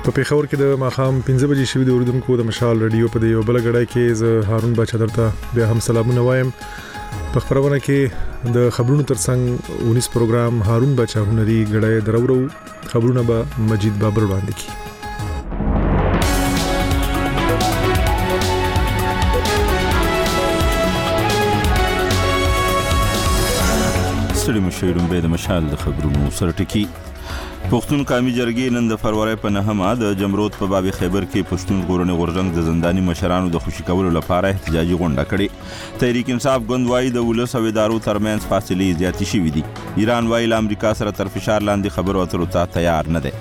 په پیښور کې د ماخام 15 بجې شوې د اوریدونکو د مشال رادیو په یو بل غړای کې ز هارون بچا درته بیا هم سلامونه وایم. په خبرونه کې د خبرونو ترڅنګ 19 پروګرام هارون بچا هنري غړای درورو خبرونه به مجید بابر وړاندې کی. سړي مشیرون به د مشال د خبرونو سره ټکی. پښتون قومي جرګې نن د فروری په 9مه د جمرود په باب خیبر کې پښتون ژغورنې غورځنګ د زنداني مشرانو د خوشي کولو لپاره احتجاجي غونډه کړې. تحریک انصاف ګوند وايي د ولس او ادارو ترمنځ فاصلې زیاتې شوې دي. ایران وايي له امریکا سره تر فشار لاندې خبرو اترو ته تیار نه دی.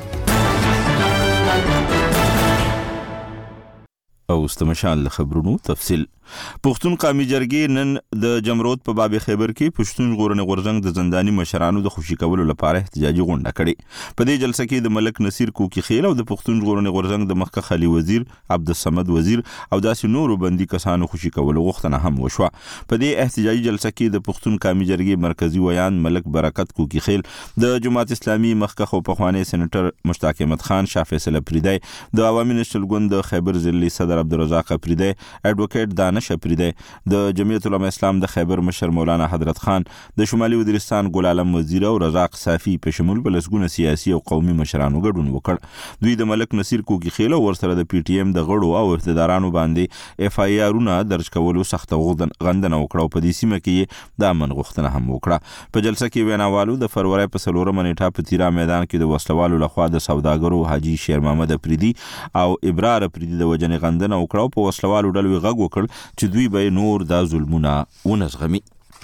او استمشال خبرونو تفصیل. پښتون قومي جرګې نن د جمرود په باب خیبر کې پښتون ژغورنې غورځنګ د زنداني مشرانو د خوشي کولو لپاره احتجاجي غونډه کړې. په دې جلسه کې د ملک نصیر کوکی خیل او د پښتون ژغورنې غورځنګ د مخکښ خلی وزیر عبدالصمد وزیر او داسې نورو بندي کسانو خوشي کولو غوښتنه هم وشوه. په دې احتجاجي جلسه کې د پښتون قومي جرګې مرکزی ویان ملک برکت کوکی خیل، د جماعت اسلامي مخکښ او پخوانی سېنیټر مشتاق احمد خان، شاه فیصل اپریدی، د عوامي نشل ګوند د خیبر ضلعي صدر عبدالرزاق اپریدی، اډوکیټ دانش اپریدی، د جمعیت العلماء اسلام د خیبر مشر مولانا حضرت خان، د شمالي وزیرستان ګل عالم وزیر او رزاق صافي په شمول بلسګونه سیاسي او قومي مشرانو ګډون وکړ. دوی د ملک نصیر کوکی خیل او ورسره د پی ټی ایم د غړو او اقتدارانو باندې اف آی آرونه درج کولو سخت غندنه وکړه او په دې سیمه کې د امن غوښتنه هم وکړه. په جلسه کې ویناوالو د فروری په 4مه نیټه په تیرا میدان کې د وسلوالو لخوا د سوداګرو حاجی شیر محمد اپریدي او ابرار اپریدي د وجنې غندنه وکړه او په وسلوالو ډلوي غږ وکړ چې دوی به نور دا ظلمونه ونزغمي.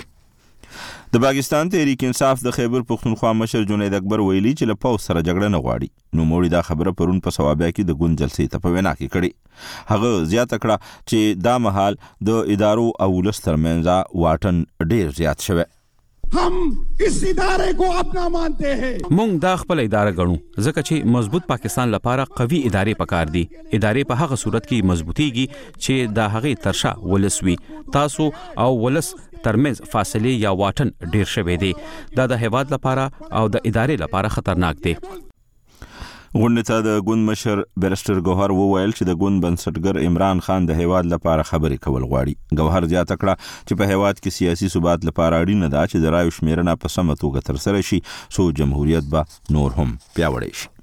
د پاکستان تحریک انصاف د خیبر پښتونخوا مشر جنید اکبر ویلي چې له پوځ سره جګړه نه غواړي. نو موړي دا خبره پرون په ثوابیا کې د ګوند جلسې ته په وینا کې کړي. هغه زیاته کړه چې دا مهال د ادارو او ولس ترمنځ واټن ډیر زیات شوی. हम इस इदारे को अपना मानते हैं. مونږ دا خپل اداره غنو ځکه چې مضبوط پاکستان لپاره قوي ادارې پکار دي. ادارې په هغه صورت کې مضبوطيږي چې دا هغه ترشا ولسوي. تاسو او ولس ترمنځ فاصله یا واټن ډیر شوی دی. دا د هیواد لپاره او د ادارې لپاره خطرناک دی. غونډه ته د ګوند مشر بیرسټر ګوهر وویل چې د ګوند بنسټګر عمران خان د هیواد لپاره خبرې کول غواړي. ګوهر زیاته کړه چې په هیواد کې سیاسي ثبات لپاره اړینه ده چې د رایو شمیرنه په سمه توګه ترسره شي څو جمهوریت به نور هم پیاوړی شي.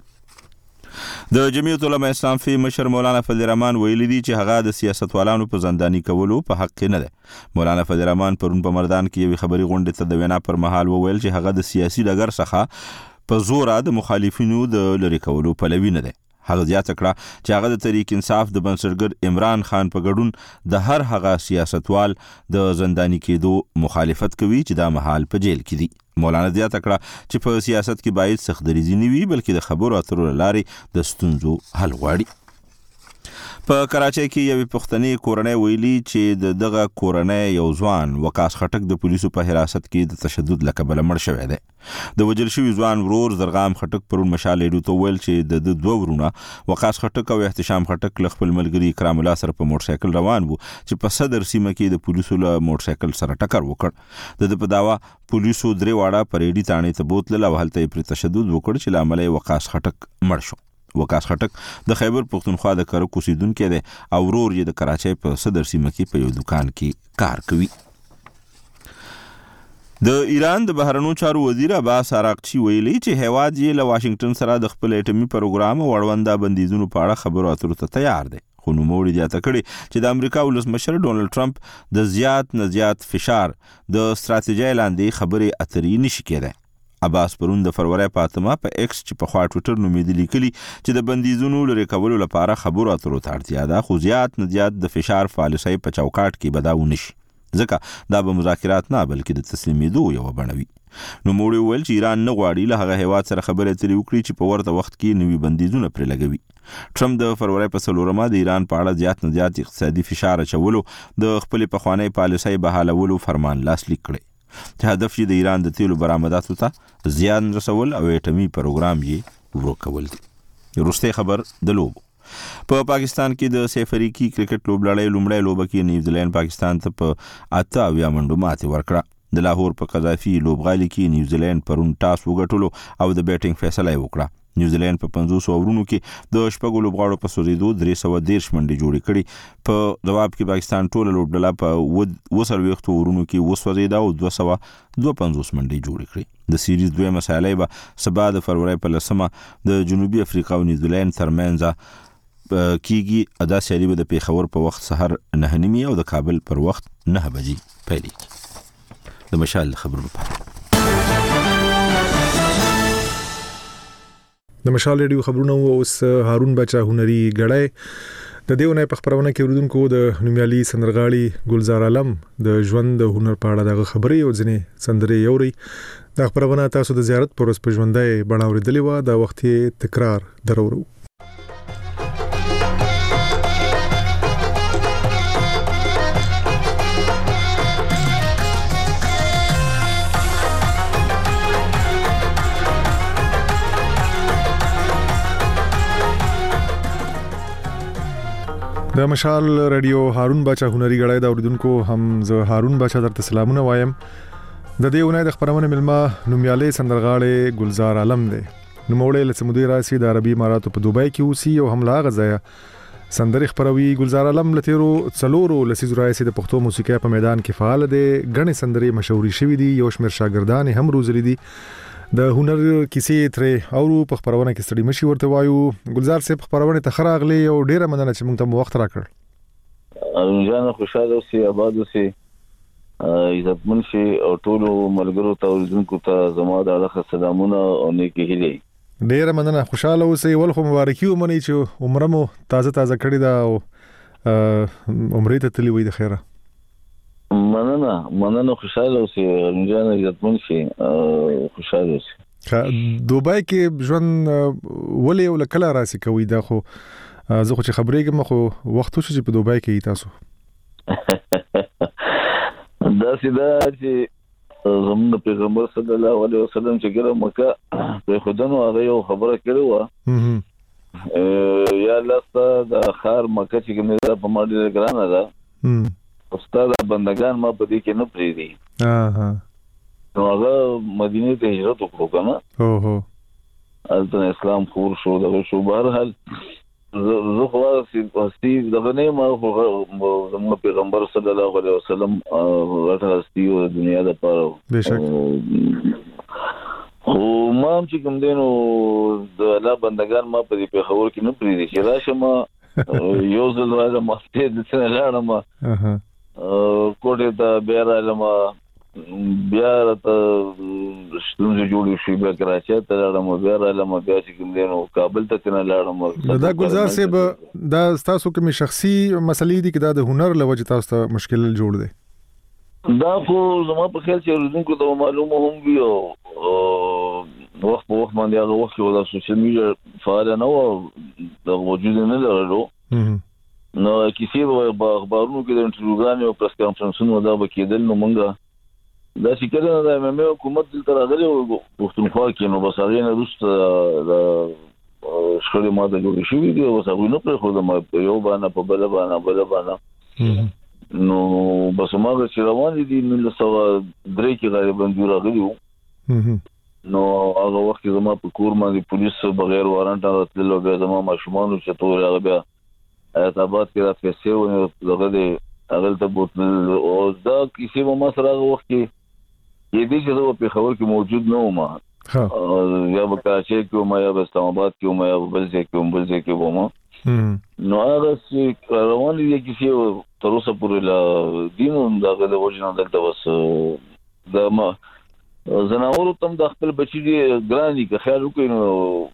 د جمعیت العلماء اسلام فی مشر مولانا فضل الرحمن ویلي دي چې هغه د سیاستوالانو په زنداني کولو په حق نه ده. مولانا فضل الرحمن پرون په مردان کې یو خبري غونډه ته د وینا پر مهال وویل چې هغه د سیاسي ډګر څخه په زوره د مخالفینو د لری کولو پلوي نه ده. هغه زیاته کړه چې هغه د تحریک انصاف د بنسټګر عمران خان په ګډون د هر هغه سیاستوال د زنداني کېدو مخالفت کوي چې دا مهال په جیل کې دي. مولانا زیاته کړه چې په سیاست کې باید سخت دریځي نه وي بلکې د خبرو اترو لارې د ستونزو حل غواړي. په کراچۍ کې یو پښتني کورنۍ ویلي چې دغه کورنۍ یو ځوان وقاص خټک د پولیسو په حراست کې د تشدد لکبل مړ شوی دی. د وجل شوی ځوان ورور زرغام خټک پرون مشال ریډیو ته ویل چې د دوه ورونه وقاص خټک او احتشام خټک له خپل ملګري اکرام الله سره په موټر سایکل روان وو چې په صدر سیمه کې د پولیسو له موټر سایکل سره ټکر وکړ. د په داوا پولیسو درې واړه پریډي تانې ته بوتل او هلته پر تشدد وکړ چې لامل وقاص خټک مړ شو. وقاص خټک د خیبر پښتونخوا د کرک اوسیدونکی دی او ورور یې د کراچۍ په صدر سیمه کې په یو دکان کې کار کوي. د ایران د بهرنیو چارو وزیر عباس عراقچی ویلي چې هیواد یې له واشنگټن سره د خپل اټومي پروګرام او اړونده بندیزونو په اړه خبرو اترو ته تیار دی. خو نوموړي زیاته کړې چې د امریکا ولسمشر ډونالډ ټرمپ د زیات نه زیات فشار د ستراتیژۍ لاندې خبرې اترې نشي کېدای. عباس پرون د فروری په 8مه په ایکس چې په خوا ټویټر نومیدلی لیکلي چې د بندیزونو لري کولو لپاره خبرو اترو ته اړتیا ده خو زیات نه زیات د فشار پالیسۍ په چوکاټ کې بداو نشي ځکه دا به مذاکرات نه بلکې د تسلیمېدو یو بڼوي. نوموړي وویل چې ایران نه غواړي له هغه هیواد سره خبرې اترې وکړي چې په ورته وخت کې نوي بندیزونه پرې لګوي. ټرمپ د فروری په 4مه د ایران په اړه زیات نه زیات اقتصادي فشار اچولو د خپل پخوانی پالیسۍ بحالولو فرمان لاسلیک کړی چې هدف یې د ایران د تیلو برآمداتو ته زیان رسول او اټومي پروګرام یې ورو کول دي. وروستی خبر د لوبو. په پاکستان کې د سیف افریقي کرکټ لوبلړۍ لومړی لوبه کې نیوزیلند پاکستان ته په 8 منډو ماتې ورکړه. د لاهور په قذافي لوبغالي کې نیوزیلند پرون ټاس وګټلو او د بیټینګ فیصله وکړه. نیوزیلند په 50 اورونو کې د شپږو لوبغاړو په سوزیدو 313 منډې جوړې کړې. په جواب کې پاکستان ټول لوبډله په 20 اورونو کې وسوځیدا او 252 منډې جوړې کړې. د سیریز دویمه سیالي به سبا د فروری په 10 د جنوبي افریقا او نیوزیلند ترمنځ کیږي. ادا سیالي به د پیښور په وخت سحر 9:30 او د کابل پر وخت 9 بجې پیلېږي. د مشال خبرونه د مشال ریډیو خبرونه اوس هارون بچا هنري غړای د دیونه په خبرونه کې اوریدونکو د نومیالي سندرغاړي ګلزار عالم د ژوند د هنر په اړه د خبرې او ځنې سندرې یوري. د خبرونه تاسو د زیارت پروس په ژوندۍ بڼه اوریدلې و. د وخت تکرار درورو. د مشال رادیو هارون بچا هنري غړای دا اوریدونکو هم زه هارون بچا درته سلامونه وایم. د دې ونې د خبرونه ملما نومیالي سندرغاړي ګلزار عالم دی. نوموړی له سعودي راسي د عربي اماراتو په دوبۍ کې اوسي او هم لا غزایا سندري خبروي. ګلزار عالم لتیرو څلورو لسیزو راسي د پښتو موسیقي په میدان کې فعال دی. غني سندري مشهوري شوې دي. یو شمېر شاګردان هم روزلي دي. د هنر کیسې ترې او په خبرونه کې ستړي مشي ورته وایو. ګلزار صاحب خبرونه ته خراغلي او ډیره مننه چې موږ ته وخت راکړ. جان خوشاله اوسئ، آباد اوسئ، عزتمن شئ او ټول ملګرو ته اوریدونکو ته زما د اړخه سلامونه او نیکی هیلې. ډیره مننه، خوشاله اوسئ. ولخو مبارکي ومنئ چې عمره مو تازه کړی دا او عمرې ته تللی وي د خیره. مننه خوشاله اوسئ جان، عزتمن شئ، خوشاله اوسئ. دوبای کې ژوند ولې او کله راسي کوي دا خو زه خو چې خبرې کوم خو وخت چې په دوبای کې تاسو دا سیده چې زموږ پیغمبر صلی الله علیه وسلم چې ګره مکه په خدانو هغه یو خبره کړې و یا لاسته د خار مکه چې کومه په ماډل ګرانه ده استاد بندگان ما په دې کې نه پریدي. نو هغه مدینه ته هجرت وکړو کنه. البته اسلام خور شو دغه شو. بهر حال زه خو واستي دغه نه ما زموږ پیغمبر صلی الله علیه وسلم راځي او دنیا د پاره بهشکه خو ما چې کوم دینو د الله بندگان ما په دې په خبر کې نه پریدي چې راشم یو ځل راځم مسجد ته لاړم کوټه ته بیا راځم بیا ته ستونزې جوړې شي بیا کراچۍ ته لاړم بیا راځم بیا چې کوم دینو کابل ته نه لاړم. دا ګلزار صاحب دا تاسو کوم شخصي مسلې دي چې دا د هنر لوجه تاسو ته مشکل جوړ دي؟ دا خو زما په خیال چې ورزونکو ته معلومه هم وي او وخت په وخت باندې هغه وخت ولا سوشل میډیا فعال نه و د وجود نه لرلو. نو کیسې په اخبارونو کې د انټروګان او پریس کانفرنسونو دا وکیدل. نو مونږه دا چې کله د امام حکومت دلته راغلی او پښتونخوا کې نو بس هغه نه روسته د شخړې ماده جوړې شوې دي او هغه نو پر خو د یو باندې په بل باندې نو بس ماغه چې روان دي 1903 کې غالبا جوړ راغلی وو. نو هغه وخت زما په کور باندې پولیس بغیر وارنټ راتللو بیا زما ماشومان چې ټول هغه بیا اعتبار کې راځي او دغه دې هغه ته بوتل او دا کیسه ما سره هغه وخت کې دې چې په خبر کې موجود نه و ما یا په کراچۍ کې ما یا په اسلام آباد کې ما یا په بل ځای کې ومه. نو هغه چې روان دي کیسه تر اوسه پورې لا دینو دغه د وجنه دلته وس د ما زناورو تم د خپل بچی دی ګرانی که خیال وکړي نو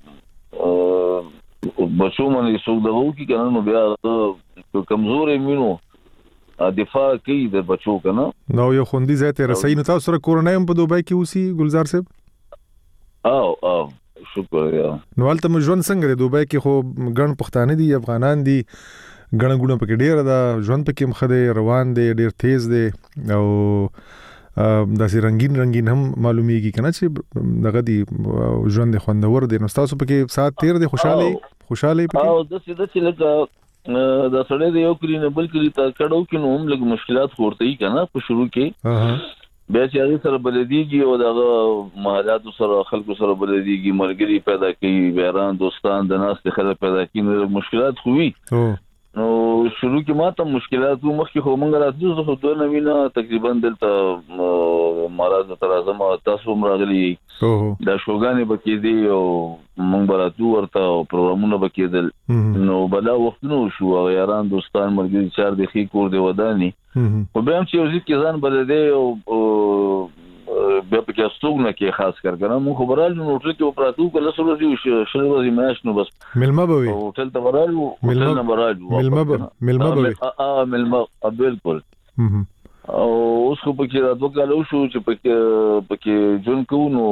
بچو باندې څوک دغه کی کنه نو بیا کمزور مينو دفاع کوي د بچو کنه. نو یو خوندې ذاته رسای نو تاسو سره کورونای په دوبای کې اوسي ګلزار صاحب؟ او شکر یا. نو البته ژوند څنګه دی دوبای کې؟ خو ګڼ پښتانه دي، افغانان دي، ګڼ ګونه پکې ډیر ده، ژوند پکې مخده روان دی، ډیر تیز دی او داسې رنگین هم معلومیږي کنه چې دغه دی ژوند خوندور دی. نو تاسو پکې سات تیر دی خوشاله پکې؟ او د سیده چې لکه دا سړی دی یو کلی نه بل کلی ته کډو کې نو هم لږ مشکلات ورته یې کنه په شروع کې. بیا چې هغه سره بلديږي او دغه محلات سره خلکو سره بلديږي مرګري پیدا کوي بیران دوستان د ناس خلک پیدا کوي مشکلات خوي نو شروع کې ماته مشکلات مخکې خو مونږ راځو خو دوه نوینه تقریبا دلته مراد تر اعظم تاسو راغلي دا شوګانې بکې دي او مونږ براتو ورته پروګرامونه بکې دل نو بلا وختونو شو یاران دوستان مرګري چار د خې کور دی وداني خو به هم چې یو ځکه ځان بلدي او بیا په کې استوګنه کې خاص کار کنه مو خبرال نو ټول کې اپراتو کله سره دی شل ورځې میاش نو بس ملما بوي هوټل ته ورالو هوټل نه ورالو ملما بوي ملما بالکل او اوس خو پکې راځو کالو شو چې پکې جون کو نو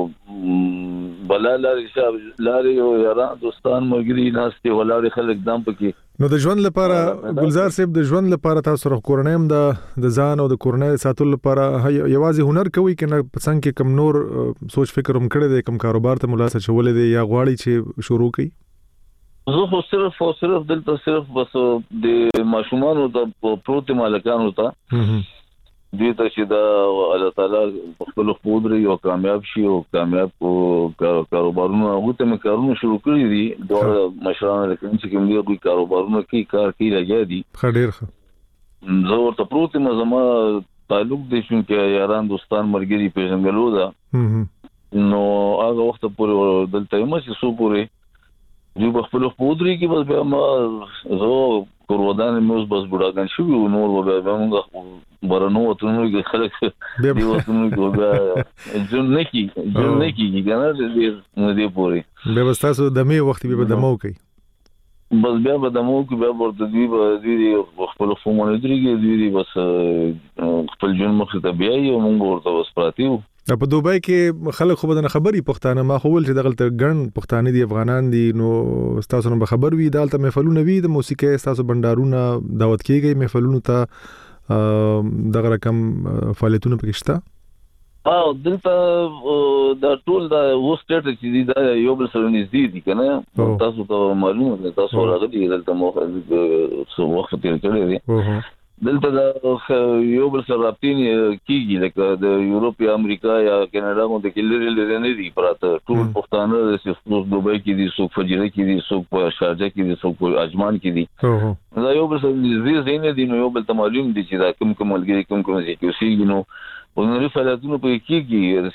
بلا لاري او یاران دوستان مرګري ناشته ولاري خلک دام پکې نو د ژوند لپاره ګلزار صاحب د ژوند لپاره تاسو سره کورنیم د ځان او د کورنۍ ساتلو لپاره یوازې هنر کوي کنه څنګه کې کم نور سوچ فکر هم کړی دی کم کاروبار ته ملاسه چولې دی یا غواړي چې شروع کړي زه خو صرف دلته صرف بس د ماشومان او د پروت مالکانو ته دې ته چې دا الله تعالی خپل قدرت او کامیاب شي او کامیاب کاروبارونه هغه ته کارونه شروع کړی دي دا مشران لکه چې کوم دی کاروبارونه کې کار کوي لګیا دي خډیر ښه زه ورته پروت مزما تعلق دي چې یاران دوستان مرګري پیژنګلو دا نو هغه وخت پورې دلته ما چې سو پورې جو خپل قدرت کې بس بیا ما زه کورودان موږ بس بډاګان شو نو بیا موږ برنو وتونو کې خلک دی وتونو کې بیا جون نکی کنه دې پوري بیا بس تاسو د می وخت به دمو کوي بس بیا به دمو کې بیا ورته دی خپل فومونه درېږي بس خپل جون مخ ته بیا یو موږ ورته بس پراتیو په دوبای کې خلک خو بدن خبري پښتانه ما خو ول چې دغلت ګڼ پښتانه دي افغانان دي نو تاسو نو خبر وي دالته محفلونه وي د موسیقي تاسو بندارونه دعوت کیږي محفلونه ته دغه رقم فعالیتونه پکښتا دلته دا ټول دا وسټټ چې دی دا یو بل سره نږدې دي کنه تاسو ته معلومه ده تاسو راغلي دلته مو څو وخت تیر کړی دی دلته دا یو بل سره راپتین کیږي لکه د یورپ یا امریکا یا کینیډا مو د کلر نه دي پراته ټول پښتانه د سوق دوبای کې دي سوق فجره کې دي سوق په شارجه کې دي سوق په اجمان کې دي دا یو بل سره زین دي نو یو بل ته معلوم دي چې دا کوم ملګری کوم چې کیږي نو ونوري فعالیتونو په کېږي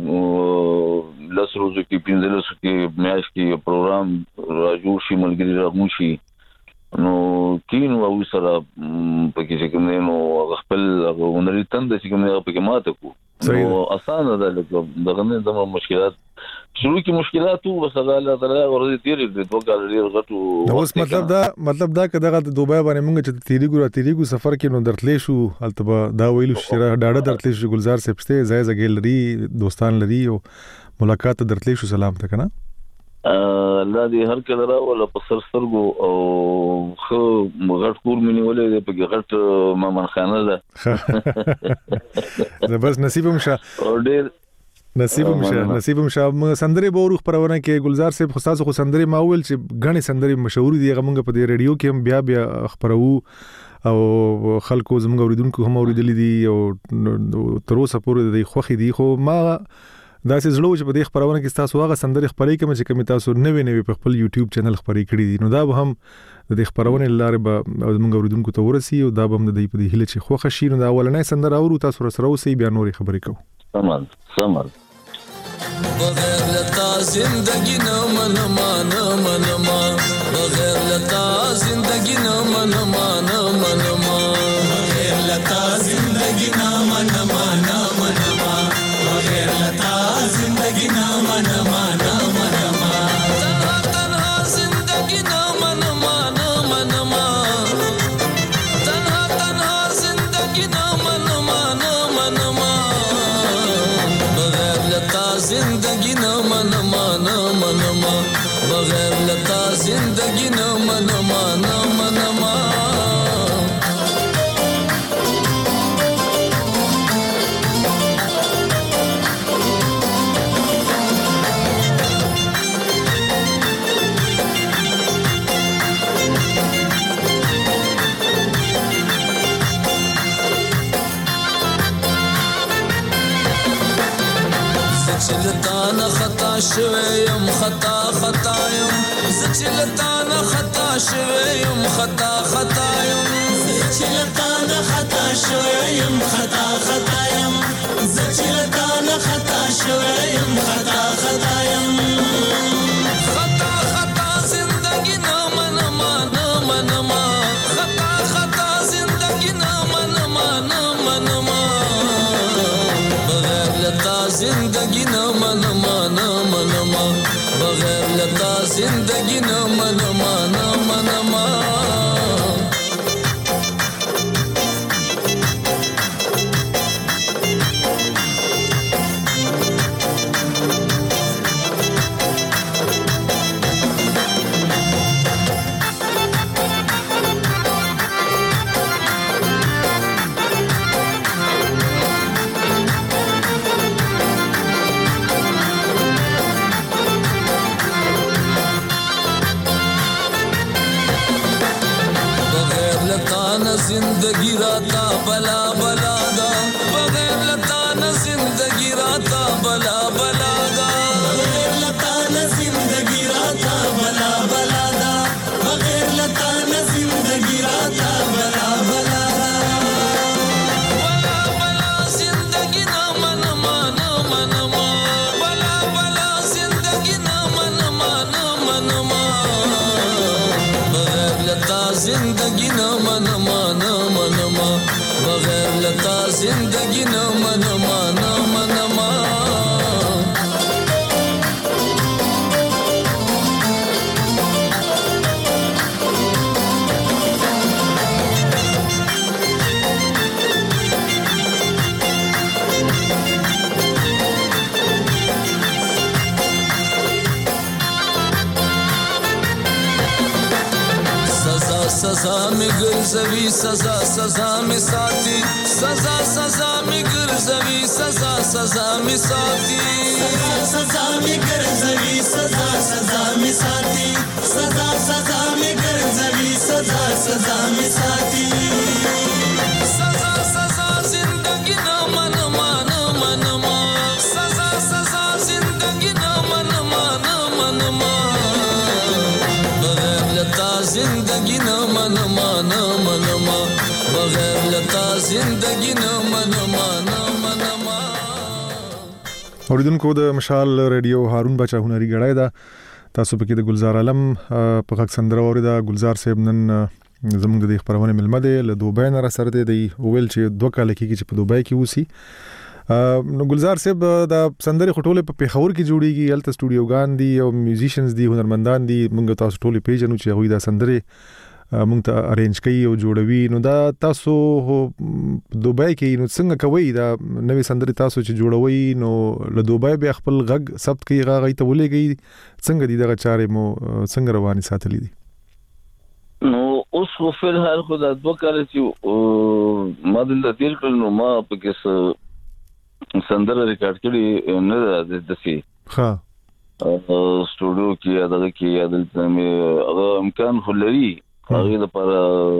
چې لاس روزو کې پینځل سو کې میاش کې پروګرام راجو شي ملګری راغون شي نو کینو او سره پکې چې کوم نو خپل ونوري تند چې کوم نه پکې ماته کو نو اسانه ده لکه دغه نه د مشکلات شروع کې مشکلات وو بس الله تعالی ورته تیر دې دوه کال لري غټو اوس مطلب دا کداغه د دوبای باندې موږ چې تیریګو سفر کې نو درتلې شو البته دا ویلو شره ډاډه درتلې شو ګلزار سپسته زایزه ګیلری دوستان لري او ملاقات درتلې شو سلام ته کنه الله دې هر کله را ولا په سرسترګو او خو غټ کور منی ولې په غټ مامن خانه ده زبرس نصیب مشه او ډېر نصیب مشه سندري بورخ پرونه کې گلزار صاحب خاصه خو سندري ماول چې غني سندري مشهور دي غمنګ په رادیو کې هم بیا خبرو او خلکو زموږ اوریدونکو هم اوریدلې دي او تر اوسه پورې د خوخي دي خو ما دا چې زلو چې په دې خبرونه کې تاسو هغه سندري خبرې کوم چې کوم تاسو نوې په خپل یوټیوب چینل خبرې کړې دي نو دا به هم د دې خبرونه لاره به موږ اوریدونکو ته ورسي او دا به هم د دې په دې هله چې خوخه شي نو دا اولنې سندره اورو تاسو سره اوسې بیا نورې خبرې کوو سمال بغیر لتا زندگی نہ منما بغیر لتا زندگی نہ منما بغیر لتا زندگی نہ منما بغیر لتا زندگی نہ منما تنہا زندگی نہ منما تنہا زندگی نہ منما بغیر لتا زندگی نہ منما بغیر لتا زندگی نہ منما لتانه خطا شویم خطا خطا یم زه چې لتانه خطا شویم خطا خطا یم زه چې لتانه خطا شویم خطا خطا یم زه چې لتانه خطا شویم خطا خطا یم خطا خطا زندگی نه منما نه منما خطا خطا زندگی نه منما نه منما بغیر لتا زندگی نه منما نه منما بغیر لتا زندگی نه منما نه منما زندگی راتا بلا بلا دا بغیر لتا زندگی راتا بلا بلا دا بغیر لتا زندگی راتا بلا بلا دا بغیر لتا زندگی راتا بلا بلا دا بلا بلا زندگی نا منما نا منما بلا بلا زندگی نا منما نا منما بغیر لتا زندگی نا منما بغیر لتا زندگی نه منما نه منما सजा में गुरजवी सजा सजा में साथी सजा सजा में गुरजवी सजा सजा में साथी सजा में गुरजवी सजा सजा में साथी सजा सजा में गुरजवी सजा सजा में साथी सजा सजा जिंदगी ना मनमा ना मनमा सजा सजा जिंदगी ना मनमा ना मनमा बगैर लता जिंदगी ना मनमा ना मनमा बगैर लता जिंदगी ना मनमा ना मनमा اوریدونکو د مشال ریډیو هارون بچا هنري غړای دا تاسو پکې د گلزار عالم په خک سندره اوریدا گلزار صاحب نن زموږ د خبرونه ملمه دی له دوبۍ نه را سره دی ویل چې 2 کال کې چې په دوبۍ کې وسی نو گلزار صاحب د سندره خټوله په پیښور کې جوړیږي هلته سټوډیوګان دي او میوزیشنز دي هنرمندان دي موږ تاسو ټول پیژنو چې هغوی د سندره موږ ته ارینج کوي او جوړوي نو دا تاسو دوبۍ کې نو څنګه کوي دا نوې سندره تاسو چې جوړوي نو له دوبۍ بیا خپل غږ ثبت کوي غږ ته ولېږي څنګه دي دغه چارې مو څنګه رواني ساتلې دي نو اوس خو فل حال خو دا 2 کال چې ما د تیر کړ نو ما پکې سندره ریکارډ کړی نه د سي ها سټوډیو کې دغه کې عدالت مې هغه امکان خلري هغه لپاره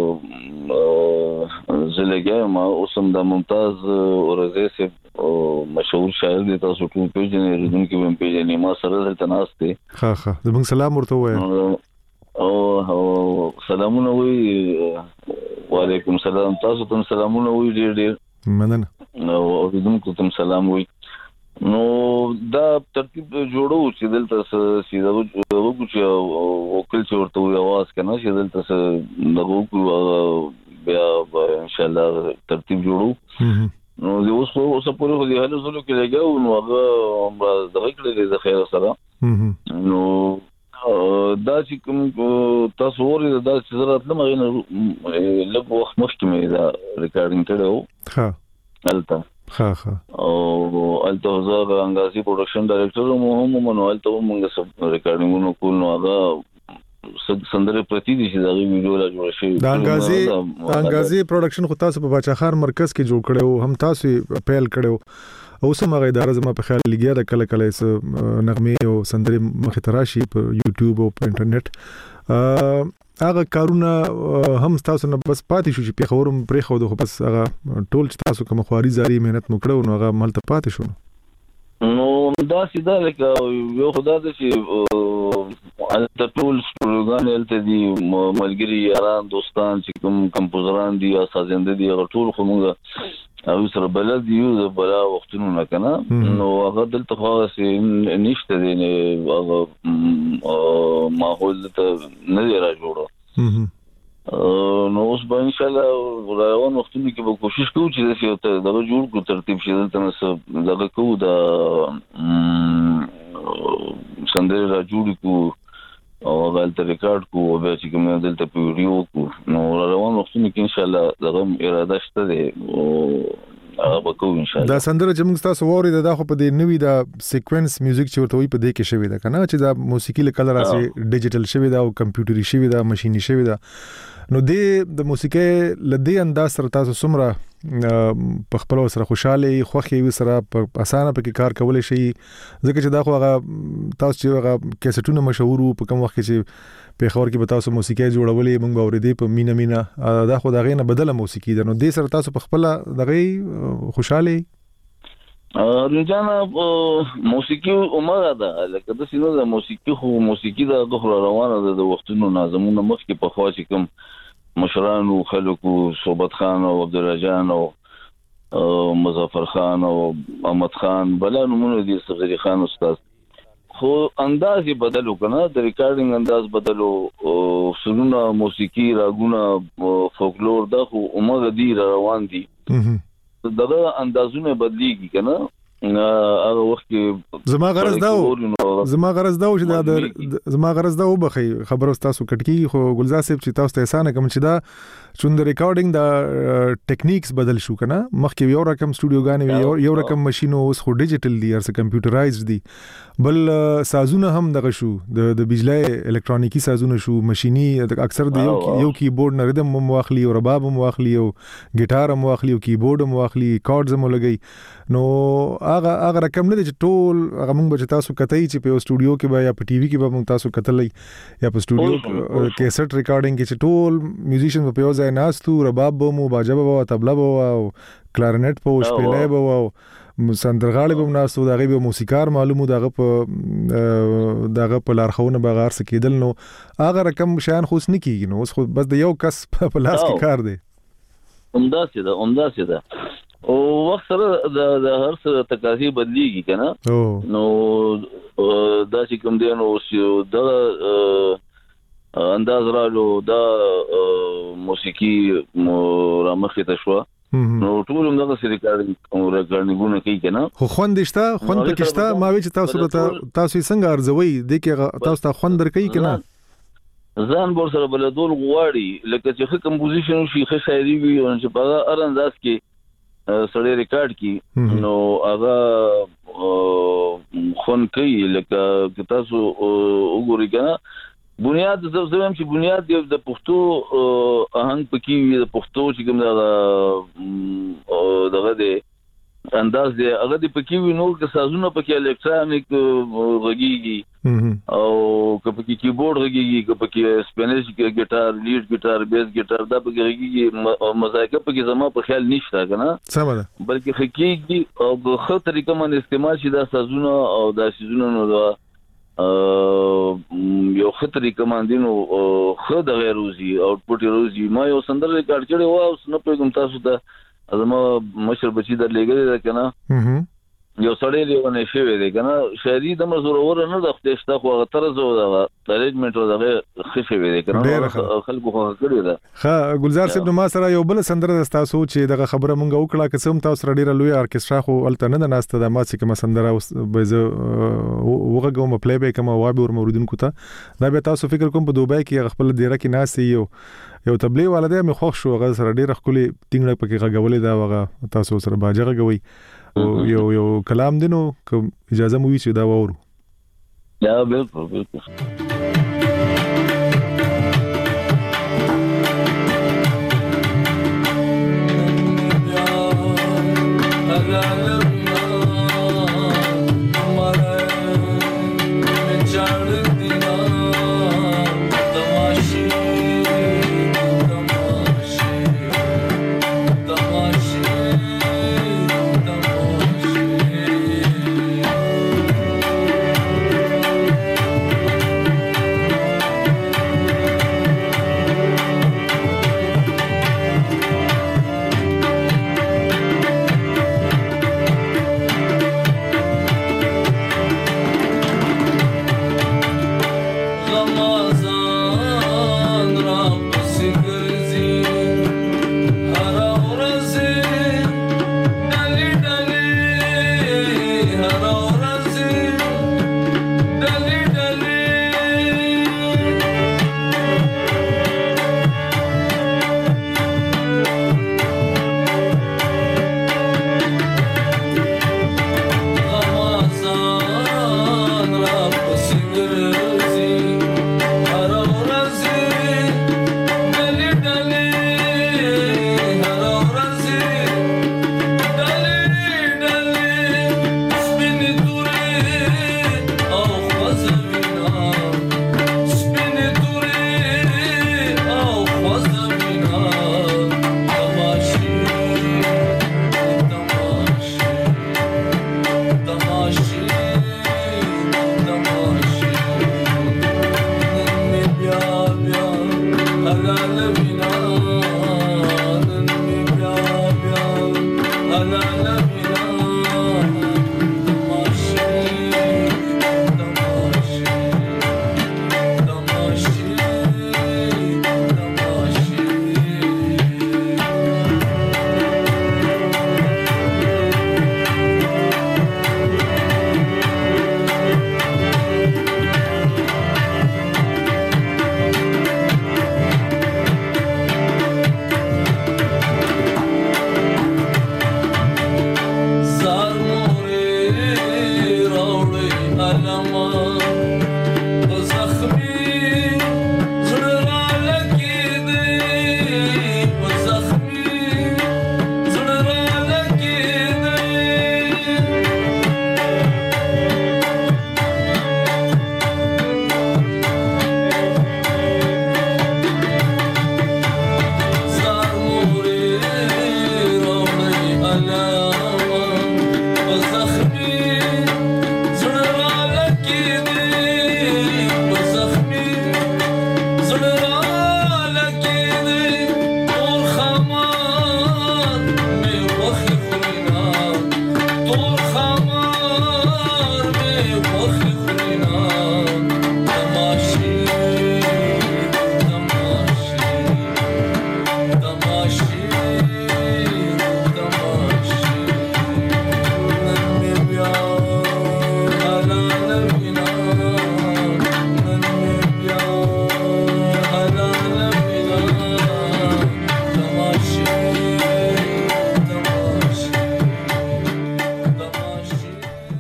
زلګیا ما اوسم د ممتاز اورزه سي مشهور شاعر دي تاسو ټول پیژنې ردون کې هم پیژنې ما سره دلته ناشته ها ها زموږ سلام ورته وایي او سلامونه وي وعلیکم سلام تاسو ته سلامونه وي ډېر مننه او ردونکو ته سلام وي نو دا ترتیب جوړو چې دلته سیده وګورئ وکیل چې ورته وي आवाज کنه چې دلته دغه بیا ان شاء الله ترتیب جوړو نو د اوس په پوره دی هله زلو کې لګاو نو هغه دغه کړی د خیر سره نو دا چې کوم تاسو ورته دا چې زراعت لمغه لږ وخت مخکې مې دا ریکارډینګ کړو ها البته ها ها او الته زه انګازي پروډکشن ډایریکټر مو منو الته موږ سب ریکارډینګونو کول نو هغه سندره پرتی دي چې دا ویډیو لا جوړ شي دا انګازي پروډکشن خو تاسو په باچاخان مرکز کې جوړ کړو هم تاسو پیل کړو او سمغه اداره زما په خیال لګیا د کله کله نغمه او سندره مخ تراشي په یوټیوب او په انټرنیټ هغه کارونه هم تاسو نه بس پاتې شو چې په خبرم پرې خو د بس هغه ټول چې تاسو کوم خواري زاري مهنت مو کړو نو هغه ملته پاتې شو نو دا سیده لکه یو خدا د چې د ټول سټوډیوګان الته دي ملګری یاران دوستان چې کوم کمپوزران دي یا سازنده دي ټول خو موږ او سره بلد یو د بلا وختونو نه کنه نو هغه دلته خاص نشته دي هغه ماحول ته نه دی را جوړو نو اوس به ان شاء الله روان وختونو کې به کوشش کوو چې ته دغه جوړ کو ترتیب شي دلته دغه کو د سندره را جوړ کو او غلطه ریکارډ کو او به چې کوم دلته په ویډیو کو نو روان وختونو کې ان شاء الله دغه اراده شته دی او هغه به کوو ان شاء الله. دا سندره چې موږ تاسو ووري دا خو په دې نوې دا سیکوینس میوزیک چې ورته وي په دې کې شوی دا کنه چې دا موسیقي له کلر اسي ډیجیټل شوی دا او کمپیوټري شوی دا ماشيني شوی دا نو د موسیقي لدی انداز سره تاسو سمره په خپل سره خوشاله خوخي وي سره په اسانه په کار کولای شي ځکه چې دا خو هغه تاسو چې هغه کیسټونه مشهور په کوم وخت کې په خبر کې به تاسو موسیقي جوړولې موږ باورې په مینا دا خو دا غینه بدله موسیقي ده نو د سره تاسو په خپل دغه خوشاله رجانا موسیقي عمره ده لکه د سینو د موسیقي د روانه ده د وختونو نظمونه مخ کې په خوا چې کوم مشران او خلکو صوبت خان او عبدالرجان او مظفر خان او احمد خان بل نمونه دي صغير خان استاد خو انداز بدلو کنه د ریکارډینګ انداز بدلو سرونه موسیقي راګونه فولکلور د خو عمره دي روان دي دغه اندازونه بدلیږي کنه هغه وخت زما غرض دا و چې زما غرض دا وبخي خبر تاسو کټکی خو ګلزار صاحب چې تاسو ته احسان کوم چې دا چون د ریکارډینګ دا ټیکنیکس بدل شو کنه مخکې یو رقم سټوډیوګان یو رقم ماشينو اوس خو ډیجیټل دي ارڅ کمپیوټرایزډ دي بل سازونه هم دغه شو د بجلی الکترونیکی سازونه شو ماشيني اکثر د یو کیبورډ نه ردم مواخلي او رباب مواخلي او ګټار مواخلي او کیبورډ مواخلي کارډز مولګي نو هغه رقم نه دي چې ټول هغه موږ به تاسو کتای چې په سټوډیو کې به یا په ټي وي کې به موږ تاسو کتلې یا په سټوډیو کیسټ ریکارډینګ کې چې ټول میوزیشن په یو ځای ناستو رباب به مو باجه به او طبله به او کلارنټ په شپېلې به او سندرغاړي به ناستو دغه به موسیقار معلومو دغه په لارښوونه به غار سکیدل نو هغه رقم شان خوښ نه کیږي نو اوس خو بس د یو کس په لاس کې کار دی عمدہ ده او وخت سره د هر څه تقاضي بدليږي کنه نو دا چې کوم دی نو دا انداز رالو دا موسیقي رامخې ته شو نو ټول موږ سره ریکارډینګونه کوي کنه خو خوندشته خوند پکشته ما وی چې تاسو څنګه ارزوي د کې تاسو ته خوند درکې کنه ځان بور سره بلدول غواړي لکه چې کمپوزیشن شي ښه شاعري وي او چې په هر انداز کې سړی ریکارډ کی نو هغه خون کوي لکه تاسو وګورئ کنه بنیاد زم چې بنیاد د پښتو آهنګ پکې د پښتو چې کوم دغه د انداز دی هغه د پکې وینو که سازونه پکې الکترونیک غږیږي او که پکې کیبورډ غږیږي که پکې سپینش ګټار لیډ ګټار بیس ګټار دا پکې غږیږي مزایکه پکې زما په خیال نشته کنه سم ده بلکې حقیقي او په طریقه باندې استعمال شي دا سازونه او دا سازونه نو دا یو خطرې کماندینو خو د غیروزي اوټپوټ روزي ما یو سندره ریکارډ کړی و او سن په کوم تاسو ته ازما مشر بچی در لګل دا کنه یو سړی لیونه شوی دی کنه شهري د مزور نه د خپلشته خو غتر زو دا ارینجمنت او دغه خشوي دی کنه خلکو خو کړی دا ها ګلزار صاحب ما سره یو بل سندره د تاسو چې دغه خبره مونږ وکړه که سم تاسو ډیره لوی ارکسترا خو الته نه ناشته د ما چې کوم سندره به زه وګورم پلی بیک ما وابه ور موردونکو ته دا به تاسو فکر کوم په دوبای کې خپل ډیره کې ناشته یو تبلیغ والده مې خوښ شو غل سره ډیره خولي ټینګ پکې غږولې دا وغه تاسو سره باجه غوي یو کلام دینو که اجازه مو وي چې دا وورو یا بالکل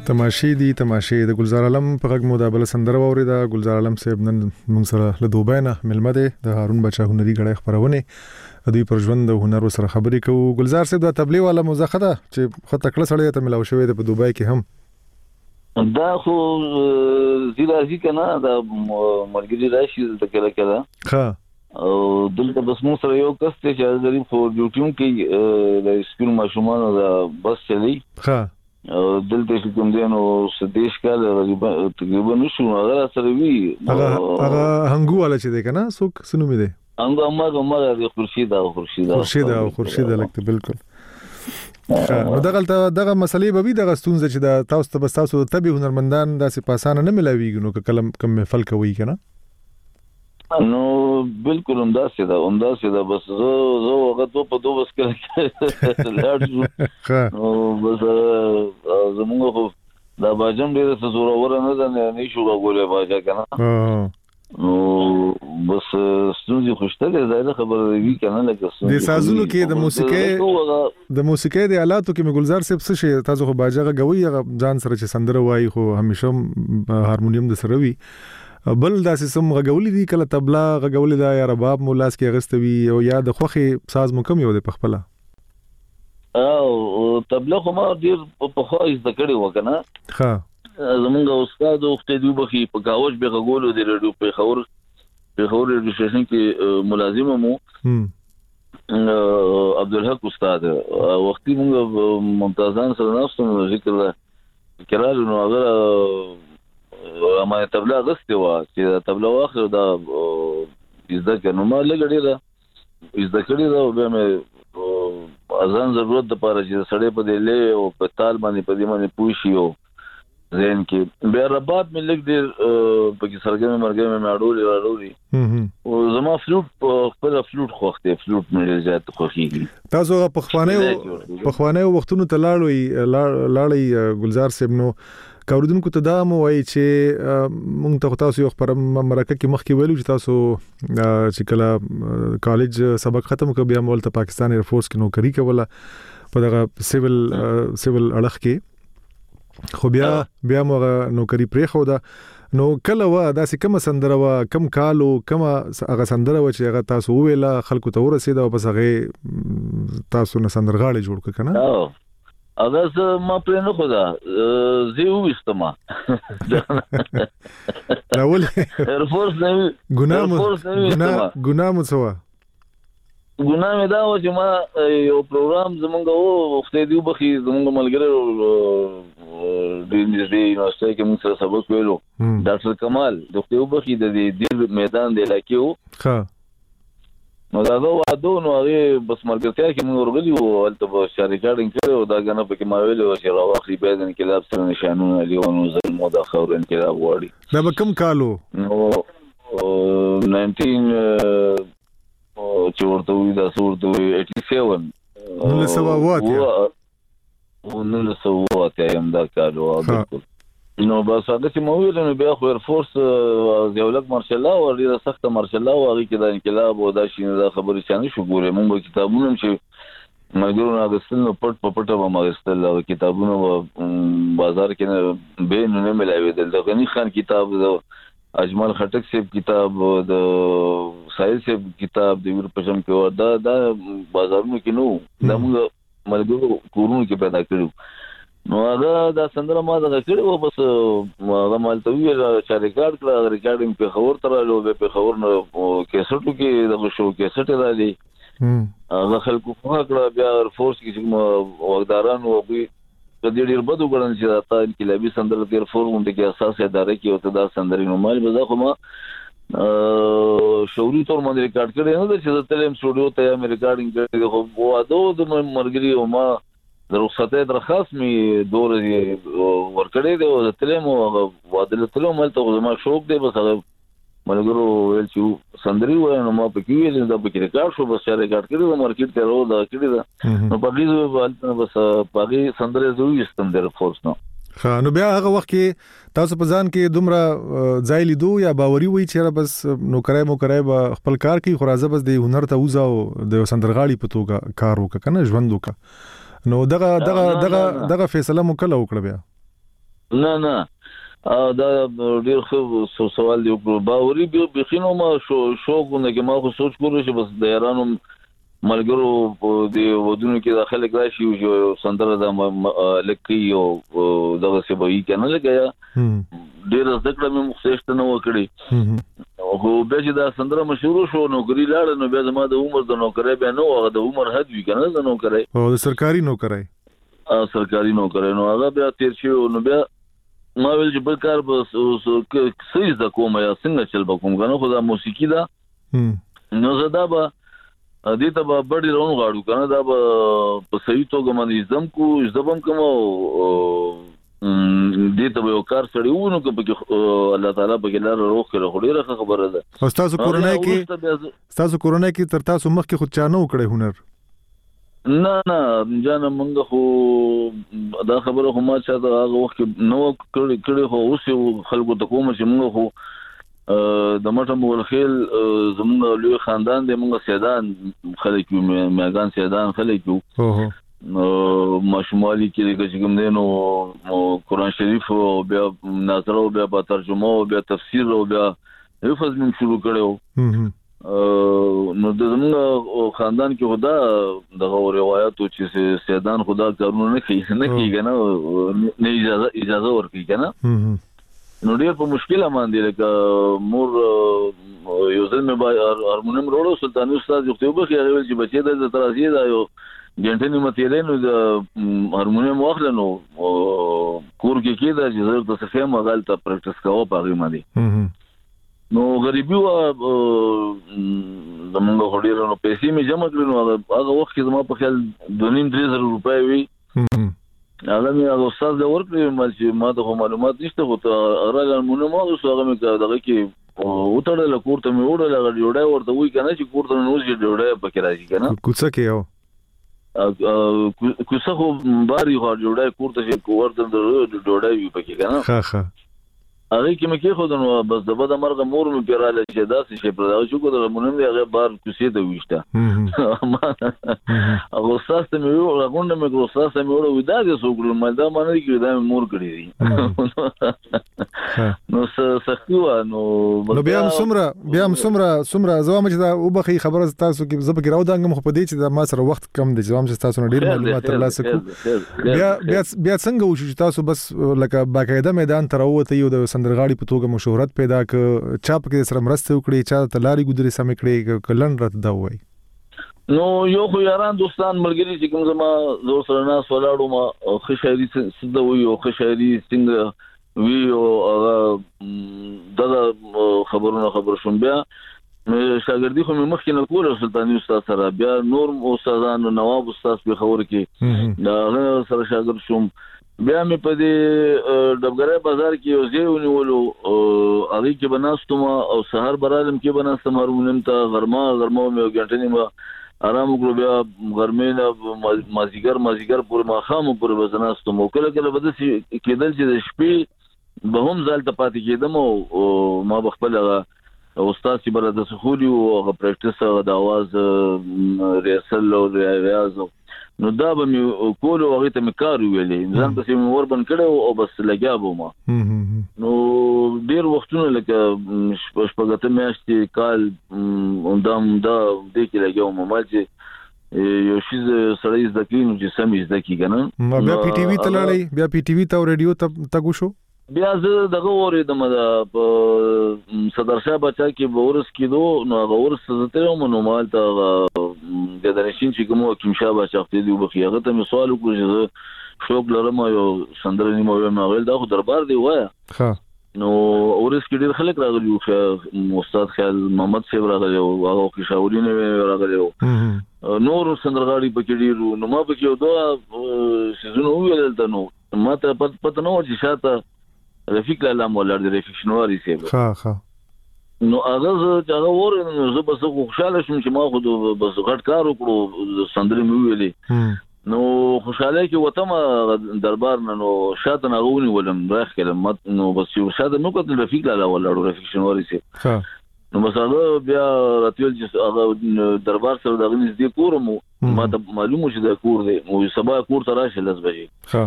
تماشې د ګلزار عالم په غږ مو دا بل سندره واوریده. ګلزار عالم صاحب نن موږ سره له دوبۍ نه ملمه دی د هارون بچا هنري غړی خبرونه دوی پر ژوند د هنر سره خبرې کوو. ګلزار صاحب دا تبلیغ والا مزخه ده چې خو تکړه سړی ته ملاو شوی دی په دوبۍ کې هم. دا خو زیرازي کنه دا مرګري راشي د کله ها او دلته بس مو سره یو کس ته چې غریب خو ډیوټیوم کې د سکول ماشومان دا بس چلی ها دلته چې کوم دي نو سدیش کال تقریبا نشو هغه سره وی هغه هنګو والا چې دی کنه څوک سنو می دی هغه ما د خورشید لکه بالکل. نو دغه مسلې به وي دغه ستونزه چې دا تاسو ته بس تاسو ته به هنرمندان داسې پاسانه نه ملاويږي نو کلم کم محفل کوي کنه نو بالکل همداسې ده بس زه هغه په دوه بس کې لاړ شو نو بس زموږ خو دا باجم ډېر زورور نه ده نه شو غوړې باجا کنه نو بس ستونزې خوشته ده زایده خبره وی کنه لکه د سازونو کې د موسیقۍ د آلاتو کې مګلزار صاحب څه شي تاسو خو باجا غوي ځان سره چې سندره وایي خو همیشه هارمونیم د سره وي بل داسې سم غوولې دي کله طبلا غوولې دا یا رباب مولاس کې غستوي او یا د خوخي ساز مو کم یو د پخپله او طبلا خو ما ډیر په خو از دکړې وکنه ها زمونږ استاد وخت دی بخي په کاوش به غولو د رادیو په خور ریډیو سټیشن کې ملازم مو عبدالحق استاد وختي موږ ممتازان سره ناستو ذکر کړه نو هغه ما طبلا غسته وا چې طبلا واخر دا زده کنه ما لګړې زده کړې دا به مې اذان ضرورت د پاره چې سړې په دې له او په تال باندې په دې باندې پوښیو زين کې بیا رباب مې لګ دې په کې سرګم مرګم مې اړولې او زما فلوټ خپل فلوټ خوخته فلوټ مې زیات خوخيږي. تاسو په خوانه وختونو ته لاړی ګلزار صاحب نو کاوردونکو ته دا مو وایي چې مونږ ته تاسو یو خبر مرکه کې مخکې ویلو چې تاسو چې کله کالج سبق ختم کړ بیا مول ته پاکستان ایر فورس کې نوکری کوله په دغه سیول اړخ کې خو بیا مو نوکری پرې خو دا نو کله وا داسې کوم سندره وا کم کالو کوم هغه سندره و چې هغه تاسو ویله خلکو ته ورسېده او بس هغه تاسو نه سندرغاړي جوړ کړ کنه اغه ما پر نه خدا زه وستما راول ایر فورس نه ګناه مو سوا ګناه مې دا و چې ما یو پروګرام زمونږ وو وخت دی بخي زمونږ ملګری د یونیورسيټي کې موږ سره سبق ویلو ډاکټر کمال د خو بخي د دې میدان د علاقې وو ها نو دا وادو نو هغه بس مرګتیا کې موږ ورغلي وو البته په شریکارډینګ کړو دا غنه په کې ما ویلو چې راوخلي به د انقلاب سره نشانونه لیونو ظلم او د خور انقلاب وړي دا به کم کالو نو 19 چې ورته وي دا ورته 87 نو سوا وته یم دا کالو بالکل نو بس هغه چې مو ویل نو بیا خو ایر فورس زیولک مارشل الله او ډیره سخت مارشل الله او هغه کې د انقلاب او د شینه د خبرې چانه شو ګوره موږ کتابونه چې مګرونه اگستل نو پټ به ماستل او کتابونه بازار کې به نه ملایوي د غنی خان کتاب د اجمل خټک صاحب کتاب د سایل صاحب کتاب د ور پښم کې دا بازارونو کې نو د موږ ملګرو کورونو کې پیدا کړو نو هغه دا سندره ما دا کړو بس هغه مالته ویل چې ریکارډ کړه ریکارډینګ په خبر تر له په خبر نو کیسټو کې د شو کیسټ راځي هغه خلکو خو کړه بیا فورس کې وګداران او به کدی ډیر بده وګڼل چې تا انقلابي سندره تیر فورم د اساس ادارې کې او ته دا سندره نو مال به خو ما شوري تور باندې ریکارډ کړی نو چې تلم سټوډیو ته مې ریکارډینګ کړی خو واده د مرګري او ما د رخصتۍ درخواست می دورې ورکړې دی او تلم او واده تلم مل ته ما شوق دی بس هغه ملګرو ویل چې سندري وای نو ما په کې ویل دا په کې ریکارډ شو بس ریکارډ کړی د مارکیټ ته راو دا کړی دا نو په دې بس پاګي سندري زوی استم در فورس نو نو بیا هغه وخت کې تاسو په ځان کې دومره ځای لیدو یا باوري وي چې بس نوکرای مو کرای به خپل کار کوي خو راځه بس د هنر ته وځاو د سندرغاړي په توګه کار وکړه کنه ژوند وکړه نو دغه فیصله مو کله وکړه بیا نه دا ډیر ښه سوال دی. باوري بخینو ما شوق نه کې ما خو سوچ کولو چې بس د ایرانو ملګرو د ودونو کې داخله راشي او سندره د لکې او دغه څه به یې کنه لګیا ډیر ذکر مې مخصوص نه وکړي او به چې دا سندره مشهور شو نوکری لاړ نو بیا زما د عمر د نوکرۍ به نو هغه د عمر حد وی کنه د نوکرۍ او د سرکاري نوکرۍ نو هغه بیا تیر شو نو بیا ما ویل چې بل کار به سېز د کوم یا څنګه چل بکوم کنه خو دا موسیقي دا نو زدا به دې ته به بډې رون غاړو کنه دا به په صحیح توګه باندې زم کو زبم کوم دې ته یو کار سړی وونو کې الله تعالی په ګلار روح کې ډیره خبره ده. او تاسو کورونای کې تر تاسو مخ کې خود چانه وکړي هنر نه جان منګه خو دا خبره خو ما چې دا هغه وخت نو کړي خو اوس خلکو ته کوم چې موږ خو د مټه مول خیل زموږ لوی خاندان دی موږ سیدان خلک یو میغان سیدان خلک یو ماشومالي کې کوم دی نو قرآن شریف او بیا نظر او بیا ترجمه او بیا تفسیر او بیا حفظ موږ شروع کړو نو د زموږ خاندان کې خدا دغه روایتو چې سیدان خدا کارونه نه کیږي نه اجازه ورکړي کنه نو ډیر په مشکله باندې لکه مور یو ځل مې هارمونیم وروړو سلطاني استاد یو ته وبخي هغه چې بچي د ترازی دا یو ګنټنی متیلې نو د هارمونیم واخلنو کور کې کېده چې زه د سفیم غل ته پریکټیس کوم په غي باندې نو غریبي وا زمونږ هډیر نو پیسې می جمع کړې نو هغه وخت کې زما په خیال 2.5-3 روپۍ وي هغه مې هغه استاد له ورکړې چې ما ته معلومات نشته خو راغله مونږ مو هغه مې دغه کې وټړل کوړته مې وړل هغه ډوډۍ ورته وای کنه چې کوړته نو چې ډوډۍ پکې راځي کنه کوڅه کې یو کوڅه خو باري خو ډوډۍ کوړته چې ورته ډوډۍ وي پکې کنه ښه هغه کې مې کې خو نو بس د بده مرغه مور مې پیراله چې داسې شي پر دا شو کوله مونږ نه هغه بار کوڅې ته وښته هغه استاد مې یو راغونډه مې استاد مې وړو ودا دې سوګل مې دا باندې کې دا مور کړی دي نو سختي و نو بیا هم سمره زما چې دا وبخي خبره تاسو کې زب کې راو دانګم خو په دې چې دا ما سره وخت کم دي ځم چې تاسو ډیر معلومات ترلاسه کو بیا څنګه وشو چې تاسو بس لکه باقاعده میدان تر وته یو د سندرغاړي په توګه مشهرت پیدا ک چا په کې سره مرسته وکړي چا ته لاري ګذري سم کړي کلن راته دا وای نو یو خو یاران دوستان ملګری چې کوم زما زور سره ناس ولاړو ما خشایري سده وي او خشایري څنګه وی او دغه خبر شوم بیا شاګردي خو مې مخکې نه کوله سلطاني استاد سره بیا نور استادان نواب استاد په خبر کې دا سره شاګرد شوم بیا مې په دې ډبګرې بازار کې یو ځای ونیولو هغه کې بناستم او سحر برالم کې بناستم هارمونیم ته غرمه مې ګنټنی ما آرام وکړو بیا غرمې نه مازیګر پورې ماخام پورې بزناستم او کله بده کېدل چې د شپې به هم ځل ته پاتې کېدم او ما بخپل استاد چې بل د سخولي او پریکټیس د आवाज ریاضل او ریاض نو دا به مې کولو هغه ته مې کار ویلې ځان ته مې وربن کړو او بس لګیا بوم نو ډیر وختونه لکه شپږته میاشتې کال دا دې کې لګیاو ما چې یو شي سړی زکه نو چې سمې زکه کنه بیا پی ټي وی ته لړۍ بیا پی ټي وی ته رادیو ته تګو شو بیا زه دغه اوریدم په صدر شاه بچا کې ورس کېدو نو هغه ورس زته نو مال ته د درشین چې کوم کوم شاه بچا ته دی وبخیغه ته می سوال وکړ چې شوق لرم یو سندره نیمه ما ویل دا خو دربار دی وایا ها نو ورس کې ډیر خلک راغلي او استاد خیال محمد صاحب راغلی او هغه کې شاورینه راغلی نور سندرغاړي پکې ډیرو نو ما پکې یو دوه سيزونه ویل ته نو ما ته پته نو چې شاته رفیق لاله مولا د رفیق شنواری سیب ها نو هغه ور نو زه بس خوشاله شوم چې ما خو بس غټ کار وکړو سندري مې ویلې نو خوشاله کې وته ما دربار نو شاته نه غونی ولم راخ کلم نو بس یو شاته نو کتل رفیق لاله ولا رفیق شنواری سیب نو بس هغه بیا راتل چې هغه دربار سره دغه نږدې کورم ما ته معلومه چې دا کور دی او سبا کور ته راشه لس بجې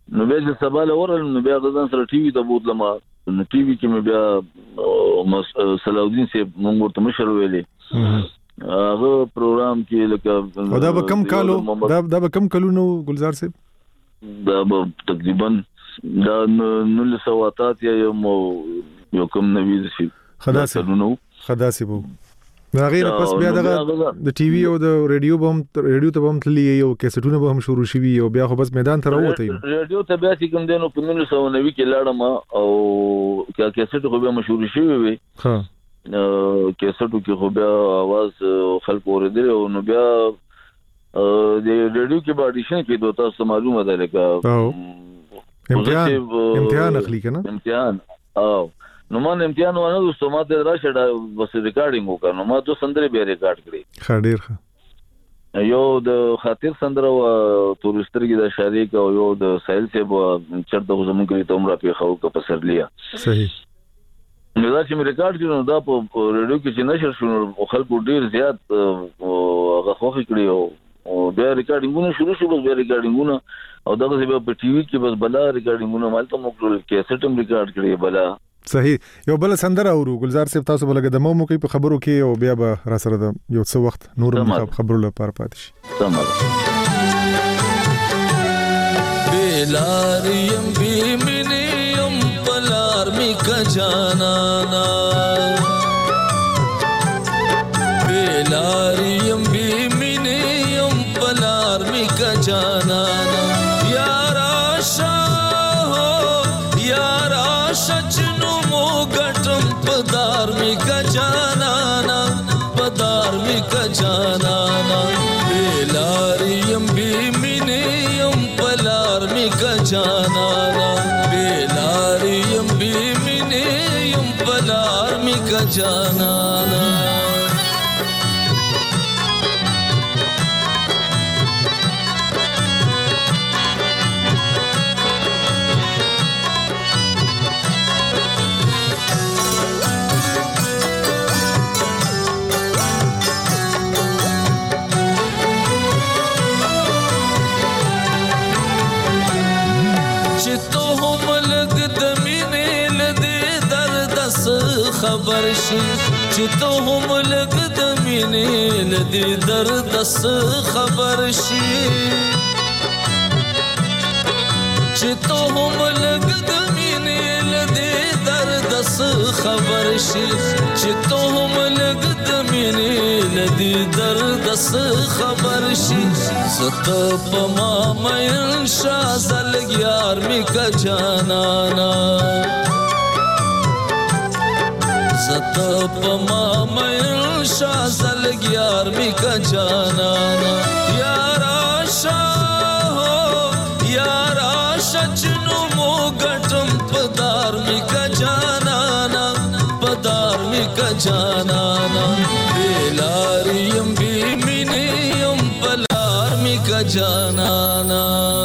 نو بیا چې سبا لورل نو بیا غزان سره ټي وي ته بوتلم نو ټي وي کې مې بیا صلاح الدین صاحب موږ ورته مشر ویلې هغه پروګرام کې لکه دا به کم کالو دا به کم کالو نو ګلزار صاحب دا به تقریبا دا 1988 یا یو کم نوی شي خداسي بو دا غیر پس بیا د ټي وي او د ریډیو ته هم تللی یو کیسټونه به هم شروع شوي او بیا خو بس میدان ته راوته ریډیو ته بیا چې کوم دینو په 1990 کې لاړم او کیسټ خو بیا مشهور شوی وي ها کیسټو کې خو بیا आवाज خلک اوریدل او نو بیا د ریډیو کې به اډیشن کې دوه تاسو معلومه ده لکه امتحان اخلي کنه امتحان او نو ما امتحان ونه دوستو ما ته راشه بس ریکارډینګ وکړ نو ما دوه سندرې به ریکارډ کړې خاډیر ښه یو د خاطر سندره او تورسترګي د شریک او یو د سایل صاحب چرته زموږ کې ته عمره په خو کا پسرلیا صحیح نو دا چې مې ریکارډ کړو دا په ریډیو کې چې نشر شو خلکو ډیر زیات هغه خوښ کړی او بیا ریکارډینګونه شروع شو بس بیا ریکارډینګونه او دغه ځای په ټي وي کې بس بلا ریکارډینګونه مالته موږ کیسټ هم ریکارډ کړی بلا صحیح یو بل سندره اورو ګلزار صاحب تاسو بلګه د مو کې په خبرو کې او بیا به را سره د یو څه وخت نور خبرو لپاره پاتې شي تمام بلاریم بیمنیم پلار می کا جانانا بلاریم بیمنیم پلار می کا جانانا یارا شاہ یارا شچنو مو گٹم پدار می کا جانانا پدار می کا جانانا بلاریم بیمنیم پلار می کا جانانا بلاریم بیمنیم پلار می کا جانانا خبر شي چې ته هم لګ د مینې لدی درد خبر شي چې ته هم لګ د مینې لدی درد خبر شي چې ته هم لګ د مینې لدی درد خبر شي ست په ما مې شازل یار می کا جانانا ست پما مې شازل یار می کا جانانا یارا شاه یارا شچنو مو گټم پدار می کا جانانا پدار می کا جانانا بلاریم بیمنیم پلار می کا جانانا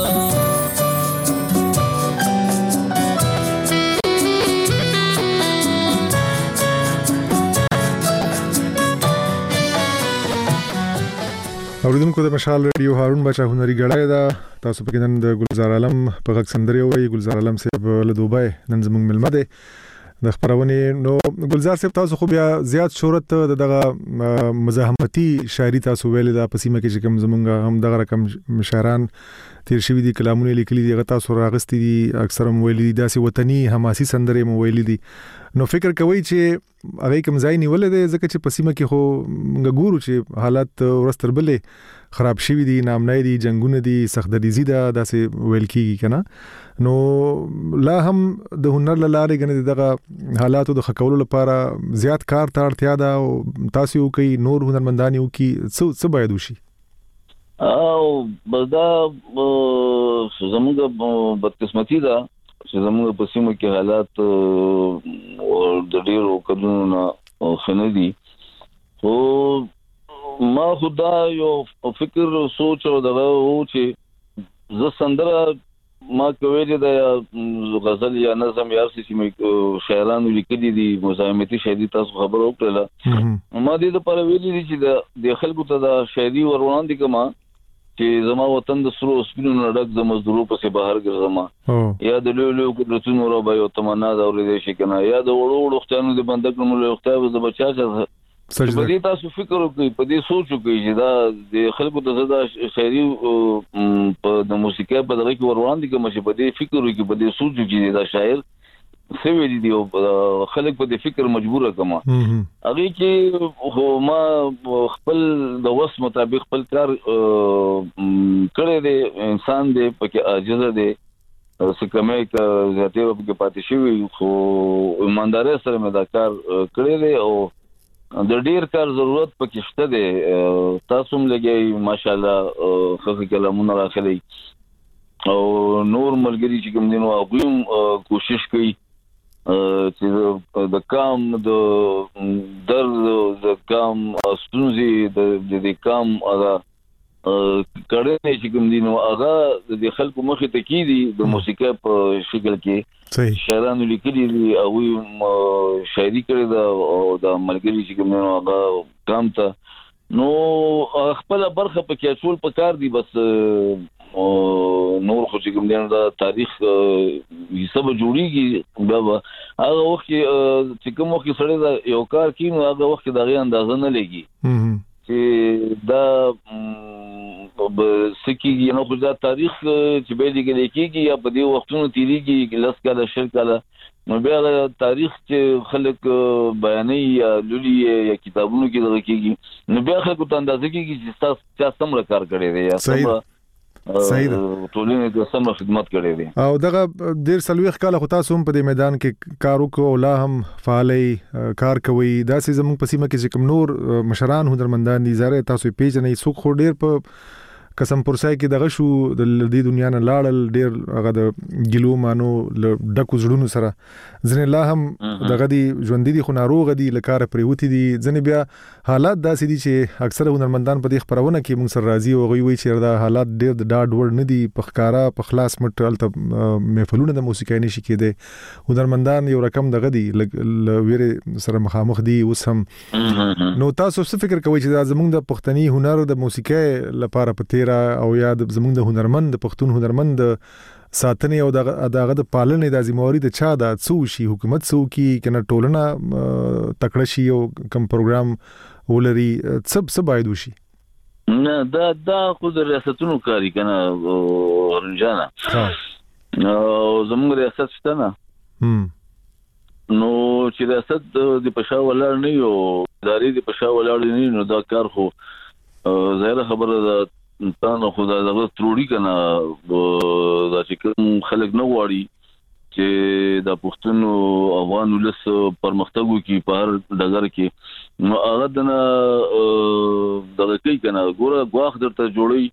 اوریدونکو د مشال ریډیو هارون بچا هنري غړای دا تاسو په نن د گلزار عالم په غږ سندري وای گلزار عالم صاحب له دوبای نن زموږ ملمه ده د خبرونه نو گلزار صاحب تاسو خو بیا زیات شهرت دغه مزاحمتي شاعري تاسو ویل دا پسیمه کې کوم زمونږ هم دغه رقم شاعران تیر شوی دي کلامونه لیکلي دي غتا سره راغستي دي اکثر ویل دي داسې وطني حماسي سندري مو ویل دي نو فکر کوي چې هغه کوم ځای نیول دي ځکه چې پسیمه کې خو موږ ګورو چې حالات ورستر بلې خراب شوی دي نامنای دي جنگونه دي سخت دي زیاده داسې ویل کیږي کنه نو لا هم د هنر لاره غنې دغه حالاتو د خکولو لپاره زیات کار ته اړتیا ده او تاسو کوي نور هنرمندان یو کی څه باید وشي او بدا زموږ بدقسمتي ده چې زموږ په سیمه کې حالات د ډیرو کډونو خندي خو ما خدا یو فکر سوچ او دغه و چې ز سندره ما کوي د غزل یا نظم یا چې شاعرانو لیکلي دي مزاحمتي شاعري تاسو خبر وکړه ما دې د پر ویلي دي چې د خلکو ته د شاعري ورونه دي کما چې زما وطن د سرو سپینو نډک د مزدورو په بهر ګرځما یا د لولو قدرتونو را به یو تمنا دا ورې شي کنه یا د وړو وړو ختانو د بندک نو له ختاب د بچا څخه په دې تاسو فکر وکړئ په دې سوچ وکړئ چې دا د خلکو د زړه شاعري په د موسیقي په دغه کې وروان دي کوم چې په دې فکر وکړي په دې سوچ وکړي دا شاعر سوي دي او خلک په دې فکر مجبور کما هغه کې ما خپل د وس مطابق خپل کار کړی دی انسان دی پکې عاجز دی سکمه ک ذاتی په کې پاتې شوی خو ایمانداري سره مې دا کار کړی دی او د ډیر کار ضرورت پکې شته دی تاسو هم لګي ماشاءالله خو کلامونه راخلي او نور ملګری چې کوم دینو هغه کوشش کوي چې د کام د درد د کام ستونزې د کام هغه کړنې چې کوم دینو هغه د خلکو مخې ته کیدي د موسیقي په شکل کې شاعرانو لیکلي دي او شاعري کړې ده او د ملګری چې کوم دینو هغه کام ته نو خپل برخه پکې اصول پکار دي بس نور خو چې کوم دینو دا تاریخ حساب جوړیږي بابا هغه وخت چې کوم وخت سره دا یو کار کینو هغه وخت دا غي اندازه نه لګي چې دا سکیږي نو خو دا تاریخ چې به لیکل کېږي یا په دې وختونو تیریږي لس کاله شل کاله نو بیا تاریخ چې خلک بیانې یا لولي یا کتابونو کې دغه کېږي نو بیا خلکو ته اندازه کېږي چې تاسو چا څومره کار کړی دی یا څومره ټولنې د څومره خدمت کړی دی او دغه ډیر سلويخ کاله خو تاسو هم په دې میدان کې کار وکړو لا هم فعالي کار کوي دا سي زموږ په سیمه کې چې کوم نور مشران هنرمندان دي زاره تاسو پیژنې څوک خو ډیر په قسم پرسای کې دغه شو د دې دنیا نه لاړل ډیر هغه د ګلو مانو ډکو زړونو سره ځنه لا هم دغه دي ژوند دي خو ناروغ دي لکاره پریوتی دي ځنه بیا حالات داسې دي چې اکثر هنرمندان په دې خبرونه کې موږ سره راضي او غوي چې دا حالات ډیر د ډاډ ور نه دي په ښکارا په خلاص مټ ته محفلونه د موسیقي نشي کېده هنرمندان یو رقم دغه دي ویره سره مخامخ دي اوس هم نو تاسو څه فکر کوئ چې دا زموږ د پښتني هنر د موسیقي لپاره په او یا زموږ د هنرمند د پښتون هنرمند ساتنې او دغه د پالنې د ذمہواری د چا د څو شي حکومت څو کې کنه ټولنه تکړه شي او کوم پروګرام ولري څه باید وشي نه دا خو د ریاستونو کاری کنه رنجانا زموږ ریاست شته نه نو چې ریاست د پښا ولاړ نه یو ادارې د پښا ولاړ نه نو دا کار خو ظاهر خبره ده تاسو خو دا تروړی کنه دا چې کوم خلک نه غواړي چې د پښتون او افغان ولس پرمختګ وکړي په هر ډګر کې نو هغه دنه دغه کوي کنه ګوره غواخ درته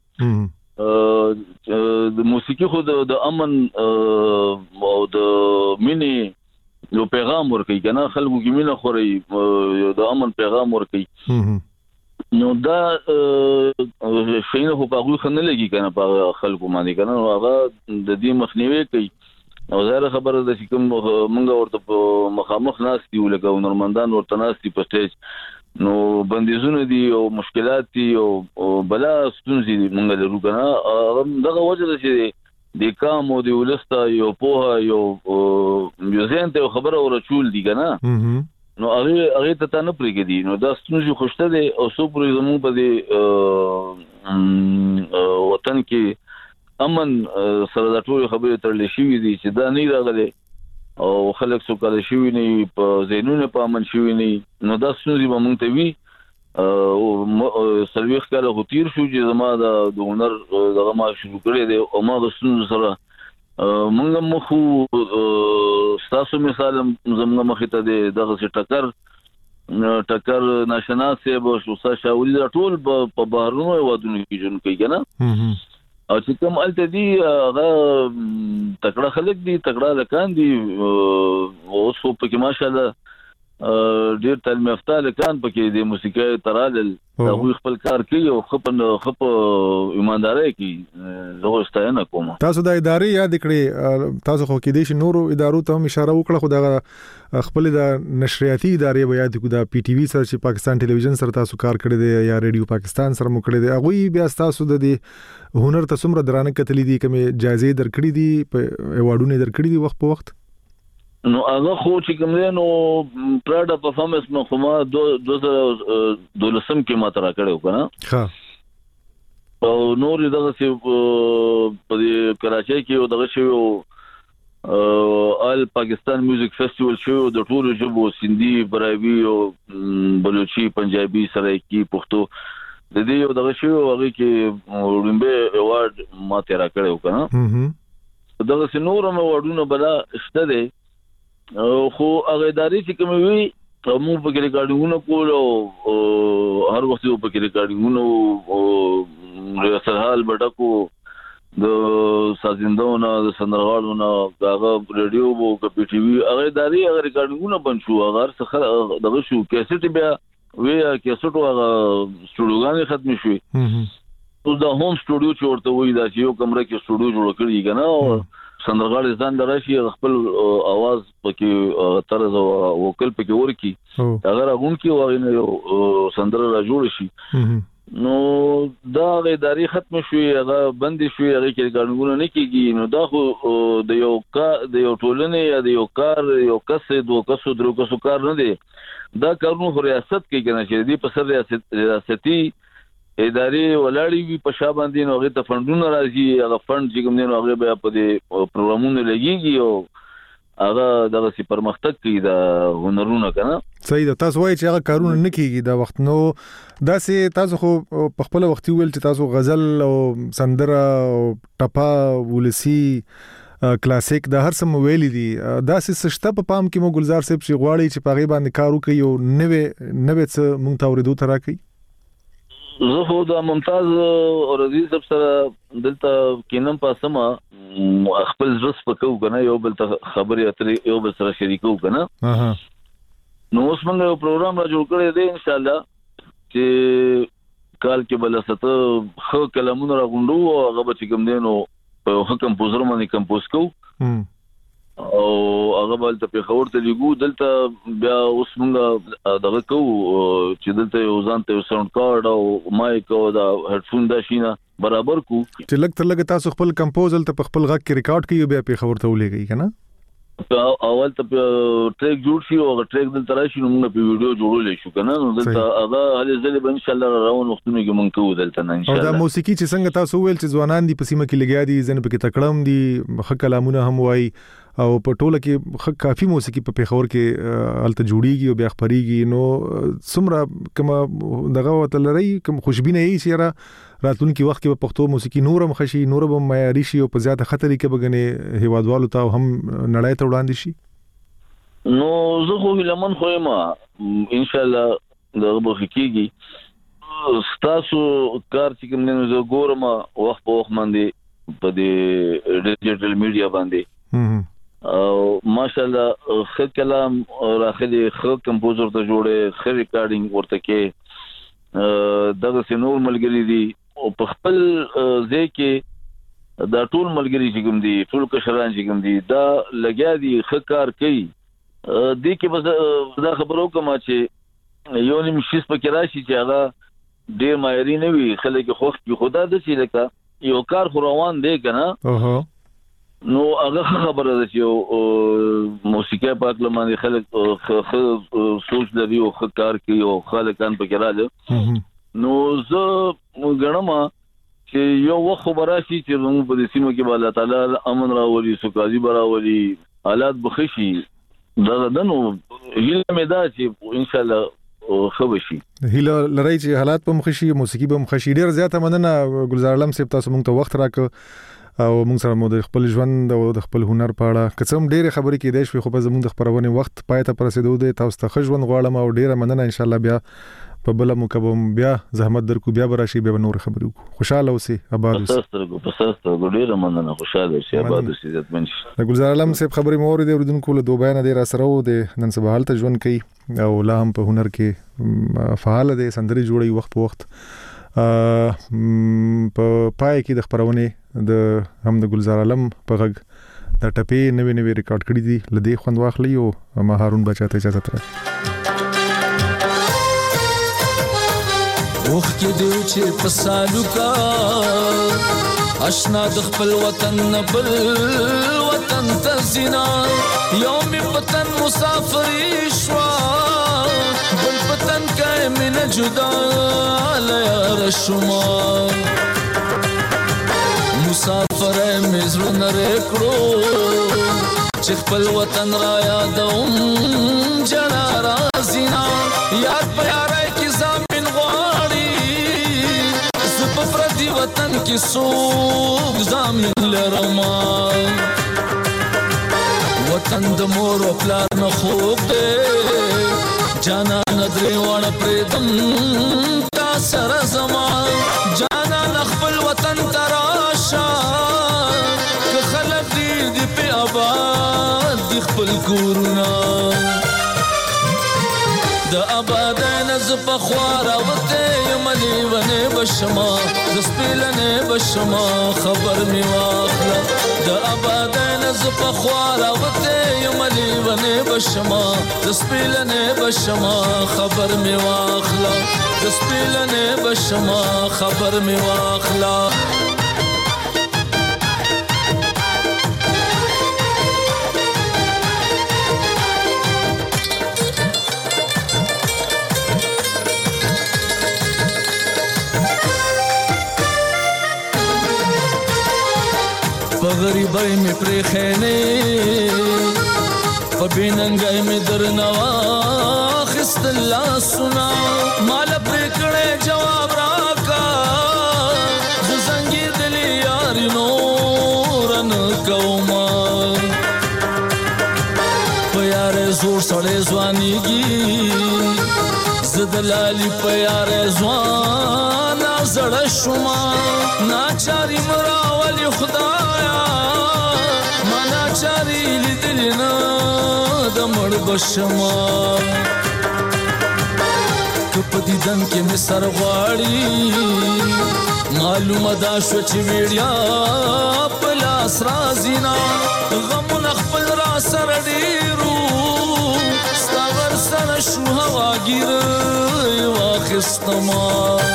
جوړي د موسیقي خو د امن او د مینې یو پیغام ورکوي کنه خلکو کې مینه خوري د امن پیغام ورکوي نو دا شینه خو په غوښ نه لګي کنه په خلکو باندې کنه هغه د دې مخنیوي کوي او زه خبره ده چې کوم مونږ ورته په مخامخ ناستي ولګو نورمندان ورته ناستي په سټیج نو بندیزونه دي او مشکلات دي او بلا ستونزې دي مونږ لرو کنه دغه وجه ده چې د کام او د ولستا یو په یو ځین ته خبره ورچول دي کنه نو هغه ته نه پریږدي نو دا ستونزې خوشته دي او سو پرې زموږ په دې وطن کې امن سره د ټول خبرې ترلې شوې دي چې دا نه راغلي او خلک څو کله شوې نه په زینونه په امن شوې نه نو دا ستونزې به مونږ ته وي او سرویخ کله غوتیر شو چې زما د هنر دغه ما شروع کړی دی او ما د ستونزو سره مونږ مخو تاسو مثال زموږ مخې ته دغه ټکر ناشنا سیب او شوسا شاولي ټول په بهرونو ودونو کې جون کوي کنه او چې کوم الته دي هغه تکړه خلک دي تکړه لکان دي او څو په کې ماشاءالله ډیر تعلیم یافته لکان پکې د موسیقي ترال د خپل کار کوي او خپ ایمانداري کوي زه ستاینه کوم. تاسو د ادارې یاد کړئ، تاسو خو کې د نورو ادارو ته هم اشاره وکړه، خو دا خپل د نشریاتي ادارې بیا د دا پی ټی وی سره چې پاکستان ټلویزیون سره تاسو کار کړی دی یا ریډیو پاکستان سره مو کړی دی، هغه بیا تاسو د هنر ته څومره درانه کتلې دي، کومه جایزې درکړې دي، په ایوارډونه درکړې دي وخت په وخت؟ نو هغه خو چې کوم دی نو پراډ پرفارمنس نو خو ما 2012 کې ما ترا کړو کنه. ها او نور دغه چې په کراچۍ کې دغه شو آل پاکستان میوزیک فیسټیوال شو د ټولو ژبو سندي، براوي او بلوچي، پنجابي، سرایکی، پښتو د دې یو دغه شو هغه کې وړاندې ایوارډ ما ترا کړو کنه. دغه نور هم وړاندې بلا شته دي خو هغه ادارې چې کوم وی مو په کې ریکارډینګونه کول او هر وخت په کې ریکارډینګونه او سرحال بټکو د سازندونو د سندرغاړو هغه ریډیو او پی ټی وی هغه ادارې هغه ریکارډینګونه بن شو، هغه څخه دغه شو کیسټ بیا وی کیسټو هغه سټوډیوګان ختم شوی. او د هوم سټوډیو چې ورته وی دا چې یو کمره کې سټوډیو جوړ کړی کنه، سندرغاړي ځان درشي خپل आवाज پکې طرز او وکل پکې ورکی، اگر هغه کې واغې یو سندره را جوړ شي. نو دا ادارې ختم شوی، هغه بند شوی، هغه کې ګڼګونه نه کیږي. نو دا خو د یو ټولنې یا د یو کار یو کس دوه کسو درو کسو کار نه دی، دا کارونه خو ریاست کې کنه چې دی په سر ریاستي ادارې ولاړې وي په شا باندې، نو هغه ته فندونه راځي، هغه فند چې کوم دی نو هغه بیا په دې پروګرامونو لګيږي او هغه دغه سي پرمختګ کوي د هنرونو کنه. صحیح ده. تاسو وایي چې هغه کارونه نه کیږي دا وخت، نو دا سي تاسو خو په خپل وخت ویل چې تاسو غزل او سندره او ټپا ولسی کلاسیک د هر څه ویلي دي، دا سي سشته په پام کې مو ګلزار صاحب چې غواړي چې پاغي باندې کارو کوي او نوې څه مونږ ته ورېدو ترا کوي؟ زه خو د ممتاز اورزي صاحب سره دلته کینم پاسمه خپل ځس پکو کنه، یو بل ته خبري اترې یو بل سره شریکو کنه. نو اوس موږ یو پروګرام را جوړ کړی دی ان شاء الله چې کال کې بل ست خو کلمونه را غونډو او هغه به کوم دی نو په حکم پوزر باندې کمپوز کو او هغه بل ته په خبر ته لګو. دلته بیا اوس موږ دغه کو چې دلته یو ځان ته ساوند کارت او مایک او دا هډفون دا شینه برابر کو چې لګ تر لګ تاسو خپل کمپوزل ته خپل غږ کې ریکارډ کیو بیا په خبر ته ولېږي کنه. اول ته ټریک جوړ شي او ټریک دلته راشي نو موږ په ویډیو جوړولې شو کنه. نو دلته هغه هلي ځلې ان شاء الله روان وختونه کې مونږ کوو دلته ان شاء الله. او دا موسیقي چې څنګه تاسو ویل چې ځوانان دي په سیمه کې لګیا دي، ځنه پکې تکړم دي، خ کلامونه هم وای او په ټوله کې کافي موسیقي په پیښور کې الته جوړیږي او بیا خبريږي. نو څومره کوم دغه وتلري کوم خوشبینه یې چې راتلونکي وخت کې په پښتو موسیقي نورم خشي، نورم معیاري شي او په زیاته خطرې کې بګنې هیوادوالو ته هم نړۍ ته وړاندې شي. نو زه خو لمن خو ما ان شاء الله دغه بخکیږي ستاسو کار چې کوم نه زه ګورم وخت په وخت باندې په دې ډیجیټل میډیا باندې او ماشاءالله خ کلام راخلي خ کمپوزر ته جوړه خ ریکارډینګ ورته کې دغه سينور ملګری دي او په خپل ځای کې دا ټول ملګری چې کوم دي ټول کشران چې کوم دي دا لګیا دي خ کار کوي دي کې بس دا خبرو کوم چې یو نیم شیس پکې راشي چې هغه ډیر مایری نه وي خلک خوښ کی خدا د سې لکه یو کار خو روان دی کنه. نو هغه خبره ده چې موسیقي پاک لمانه خلک سوچ لري او کار کوي او خلکان پکې راځي. نو زه غنما چې یو وخت خبره شي چې موږ په دې سیمه کې الله تعالی امن راولي، سوکازي براولي، حالات بخشي، دا نو هیله مې ده چې ان شاء الله خو بشي. هیله لري چې حالات په مخشي، موسیقي په مخشي. ډیر زیاته مننه ګلزار علم صاحب، تاسو موږ ته وخت راکړ او موږ سره مو د خپل ژوند او د خپل هنر په اړه قسم ډېر خبرې کې دی شوي، خو په زموږ د خبرونه وخت پای ته رسیدو دی. تاسو ته ښه ژوند غواړم او ډېر مننه. ان شاء الله بیا په بل مکبم بیا زحمت درکو، بیا براشي، بیا نور خبرې وکړو. خوشاله اوسئ، آباد اوسئ. پسستو ډېر مننه، خوشاله اوسئ، آباد اوسئ، عزتمن شئ. د ګلزار علم صاحب خبرې مو اوریدې، اوریدونکو له دوه بیان ډېر سره و د نن سبا حالت ژوند کوي او لا هم په هنر کې فعال دي، سندري جوړي وخت په وخت په پای کې د خبرونه د هم د ګلزار عالم په غږ د ټپې نوې ریکارډ کړې دي لدې خوند واخلي او ما هارون بچا ته اجازه تر وخت کې دی چې په سالو کا آشنا د خپل وطن بل وطن ته زینا یوم وطن مسافری شوا بل وطن کای من جدا لیار شما مسافر مزر نره کړو چې خپل وطن را یادوم جنا رازینا یاد پیاره کی زمين غواړي زپ پردي وطن کې سوق زمين لرما وطن د مور او پلار نه خوب دې جانا ندري وړ پردم تا سره زما جانا خپل وطن تراشا که خلق دې په آباد د خپل کورونه د آباد نز په خواره وته یمنی ونه بشما د سپیلنه بشما خبر می واخله د آباد نز په خواره وته یمنی ونه بشما د سپیلنه بشما خبر می واخله د سپیلنه بشما خبر می واخله غریبای می پرې خېنه په بیننګای می درنوا خست الله سنا مال پرې کړه جواب راکا زنګي دلی یار نورن کوما په یار زور سره ځوانيږي زدلالي په یار ځوان زړه شوما ناچاري مراولي خدایا منا چاري لیدلنا د مړ بشما کپدي دن کې می سر غواړي معلومه دا شو چې ویډیا پلاس رازینا غم خپل را سر ډیرو ستاور سره شو هوا ګیر واخستما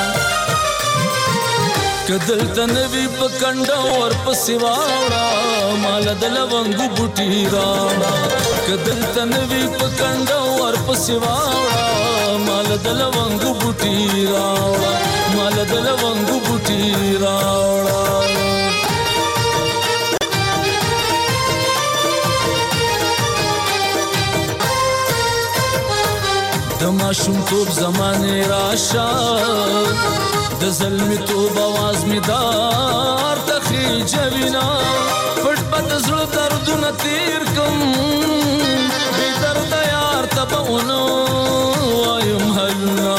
کدل تنوی پکنډا ور پسې واړه مال د لونګو بوټي راړه کدل تنوی پکنډا ور پسې واړه مال د لونګو بوټي راړه مال د لونګو بوټي راړه د ماشوم توپ زمانه راشه د ظلمي توب आवाज می دار تخي جوینا پټ پټ زړه دردونه تیر کوم بي درد یار تبونو وایم هلنا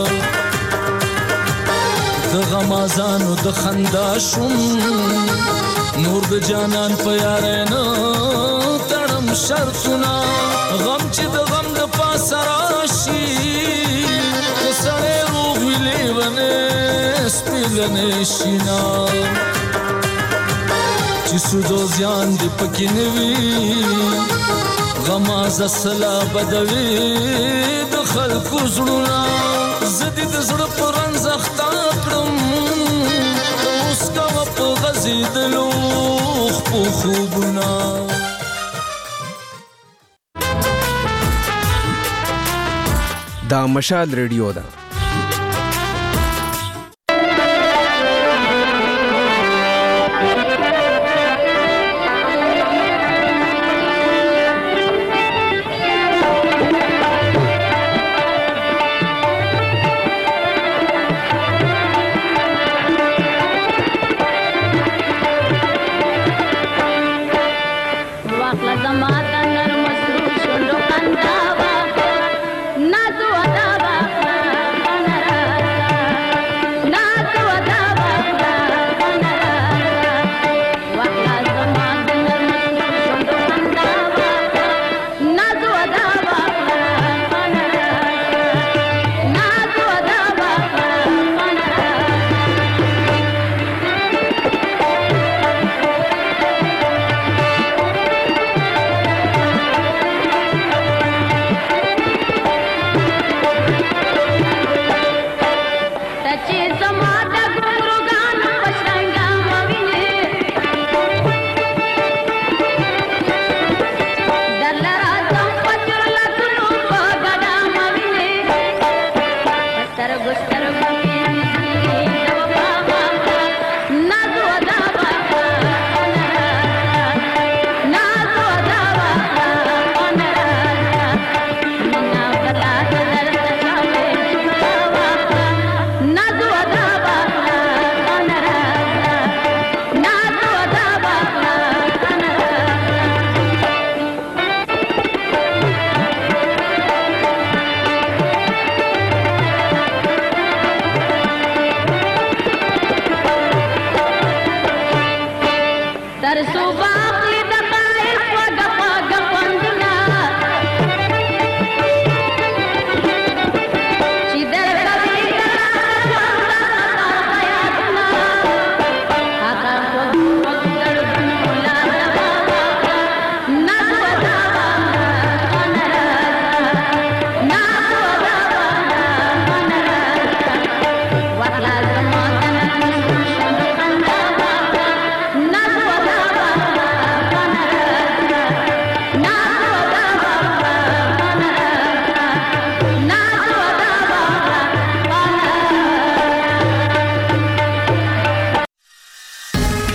د غمازانو د خندا شوم نور د جانان په یار نه تړم شرطونه غم چې د غم د پاسراشي کسړې روح ویلې ونه سپیلنه شینا چې سودو ځان دې پکې نوي غماز سلا بدوي د خلکو زړونه زدي د زړه پرن زختا کړم اوس کا په غزيدلو خو خوبنا دا مشال ریډیو ده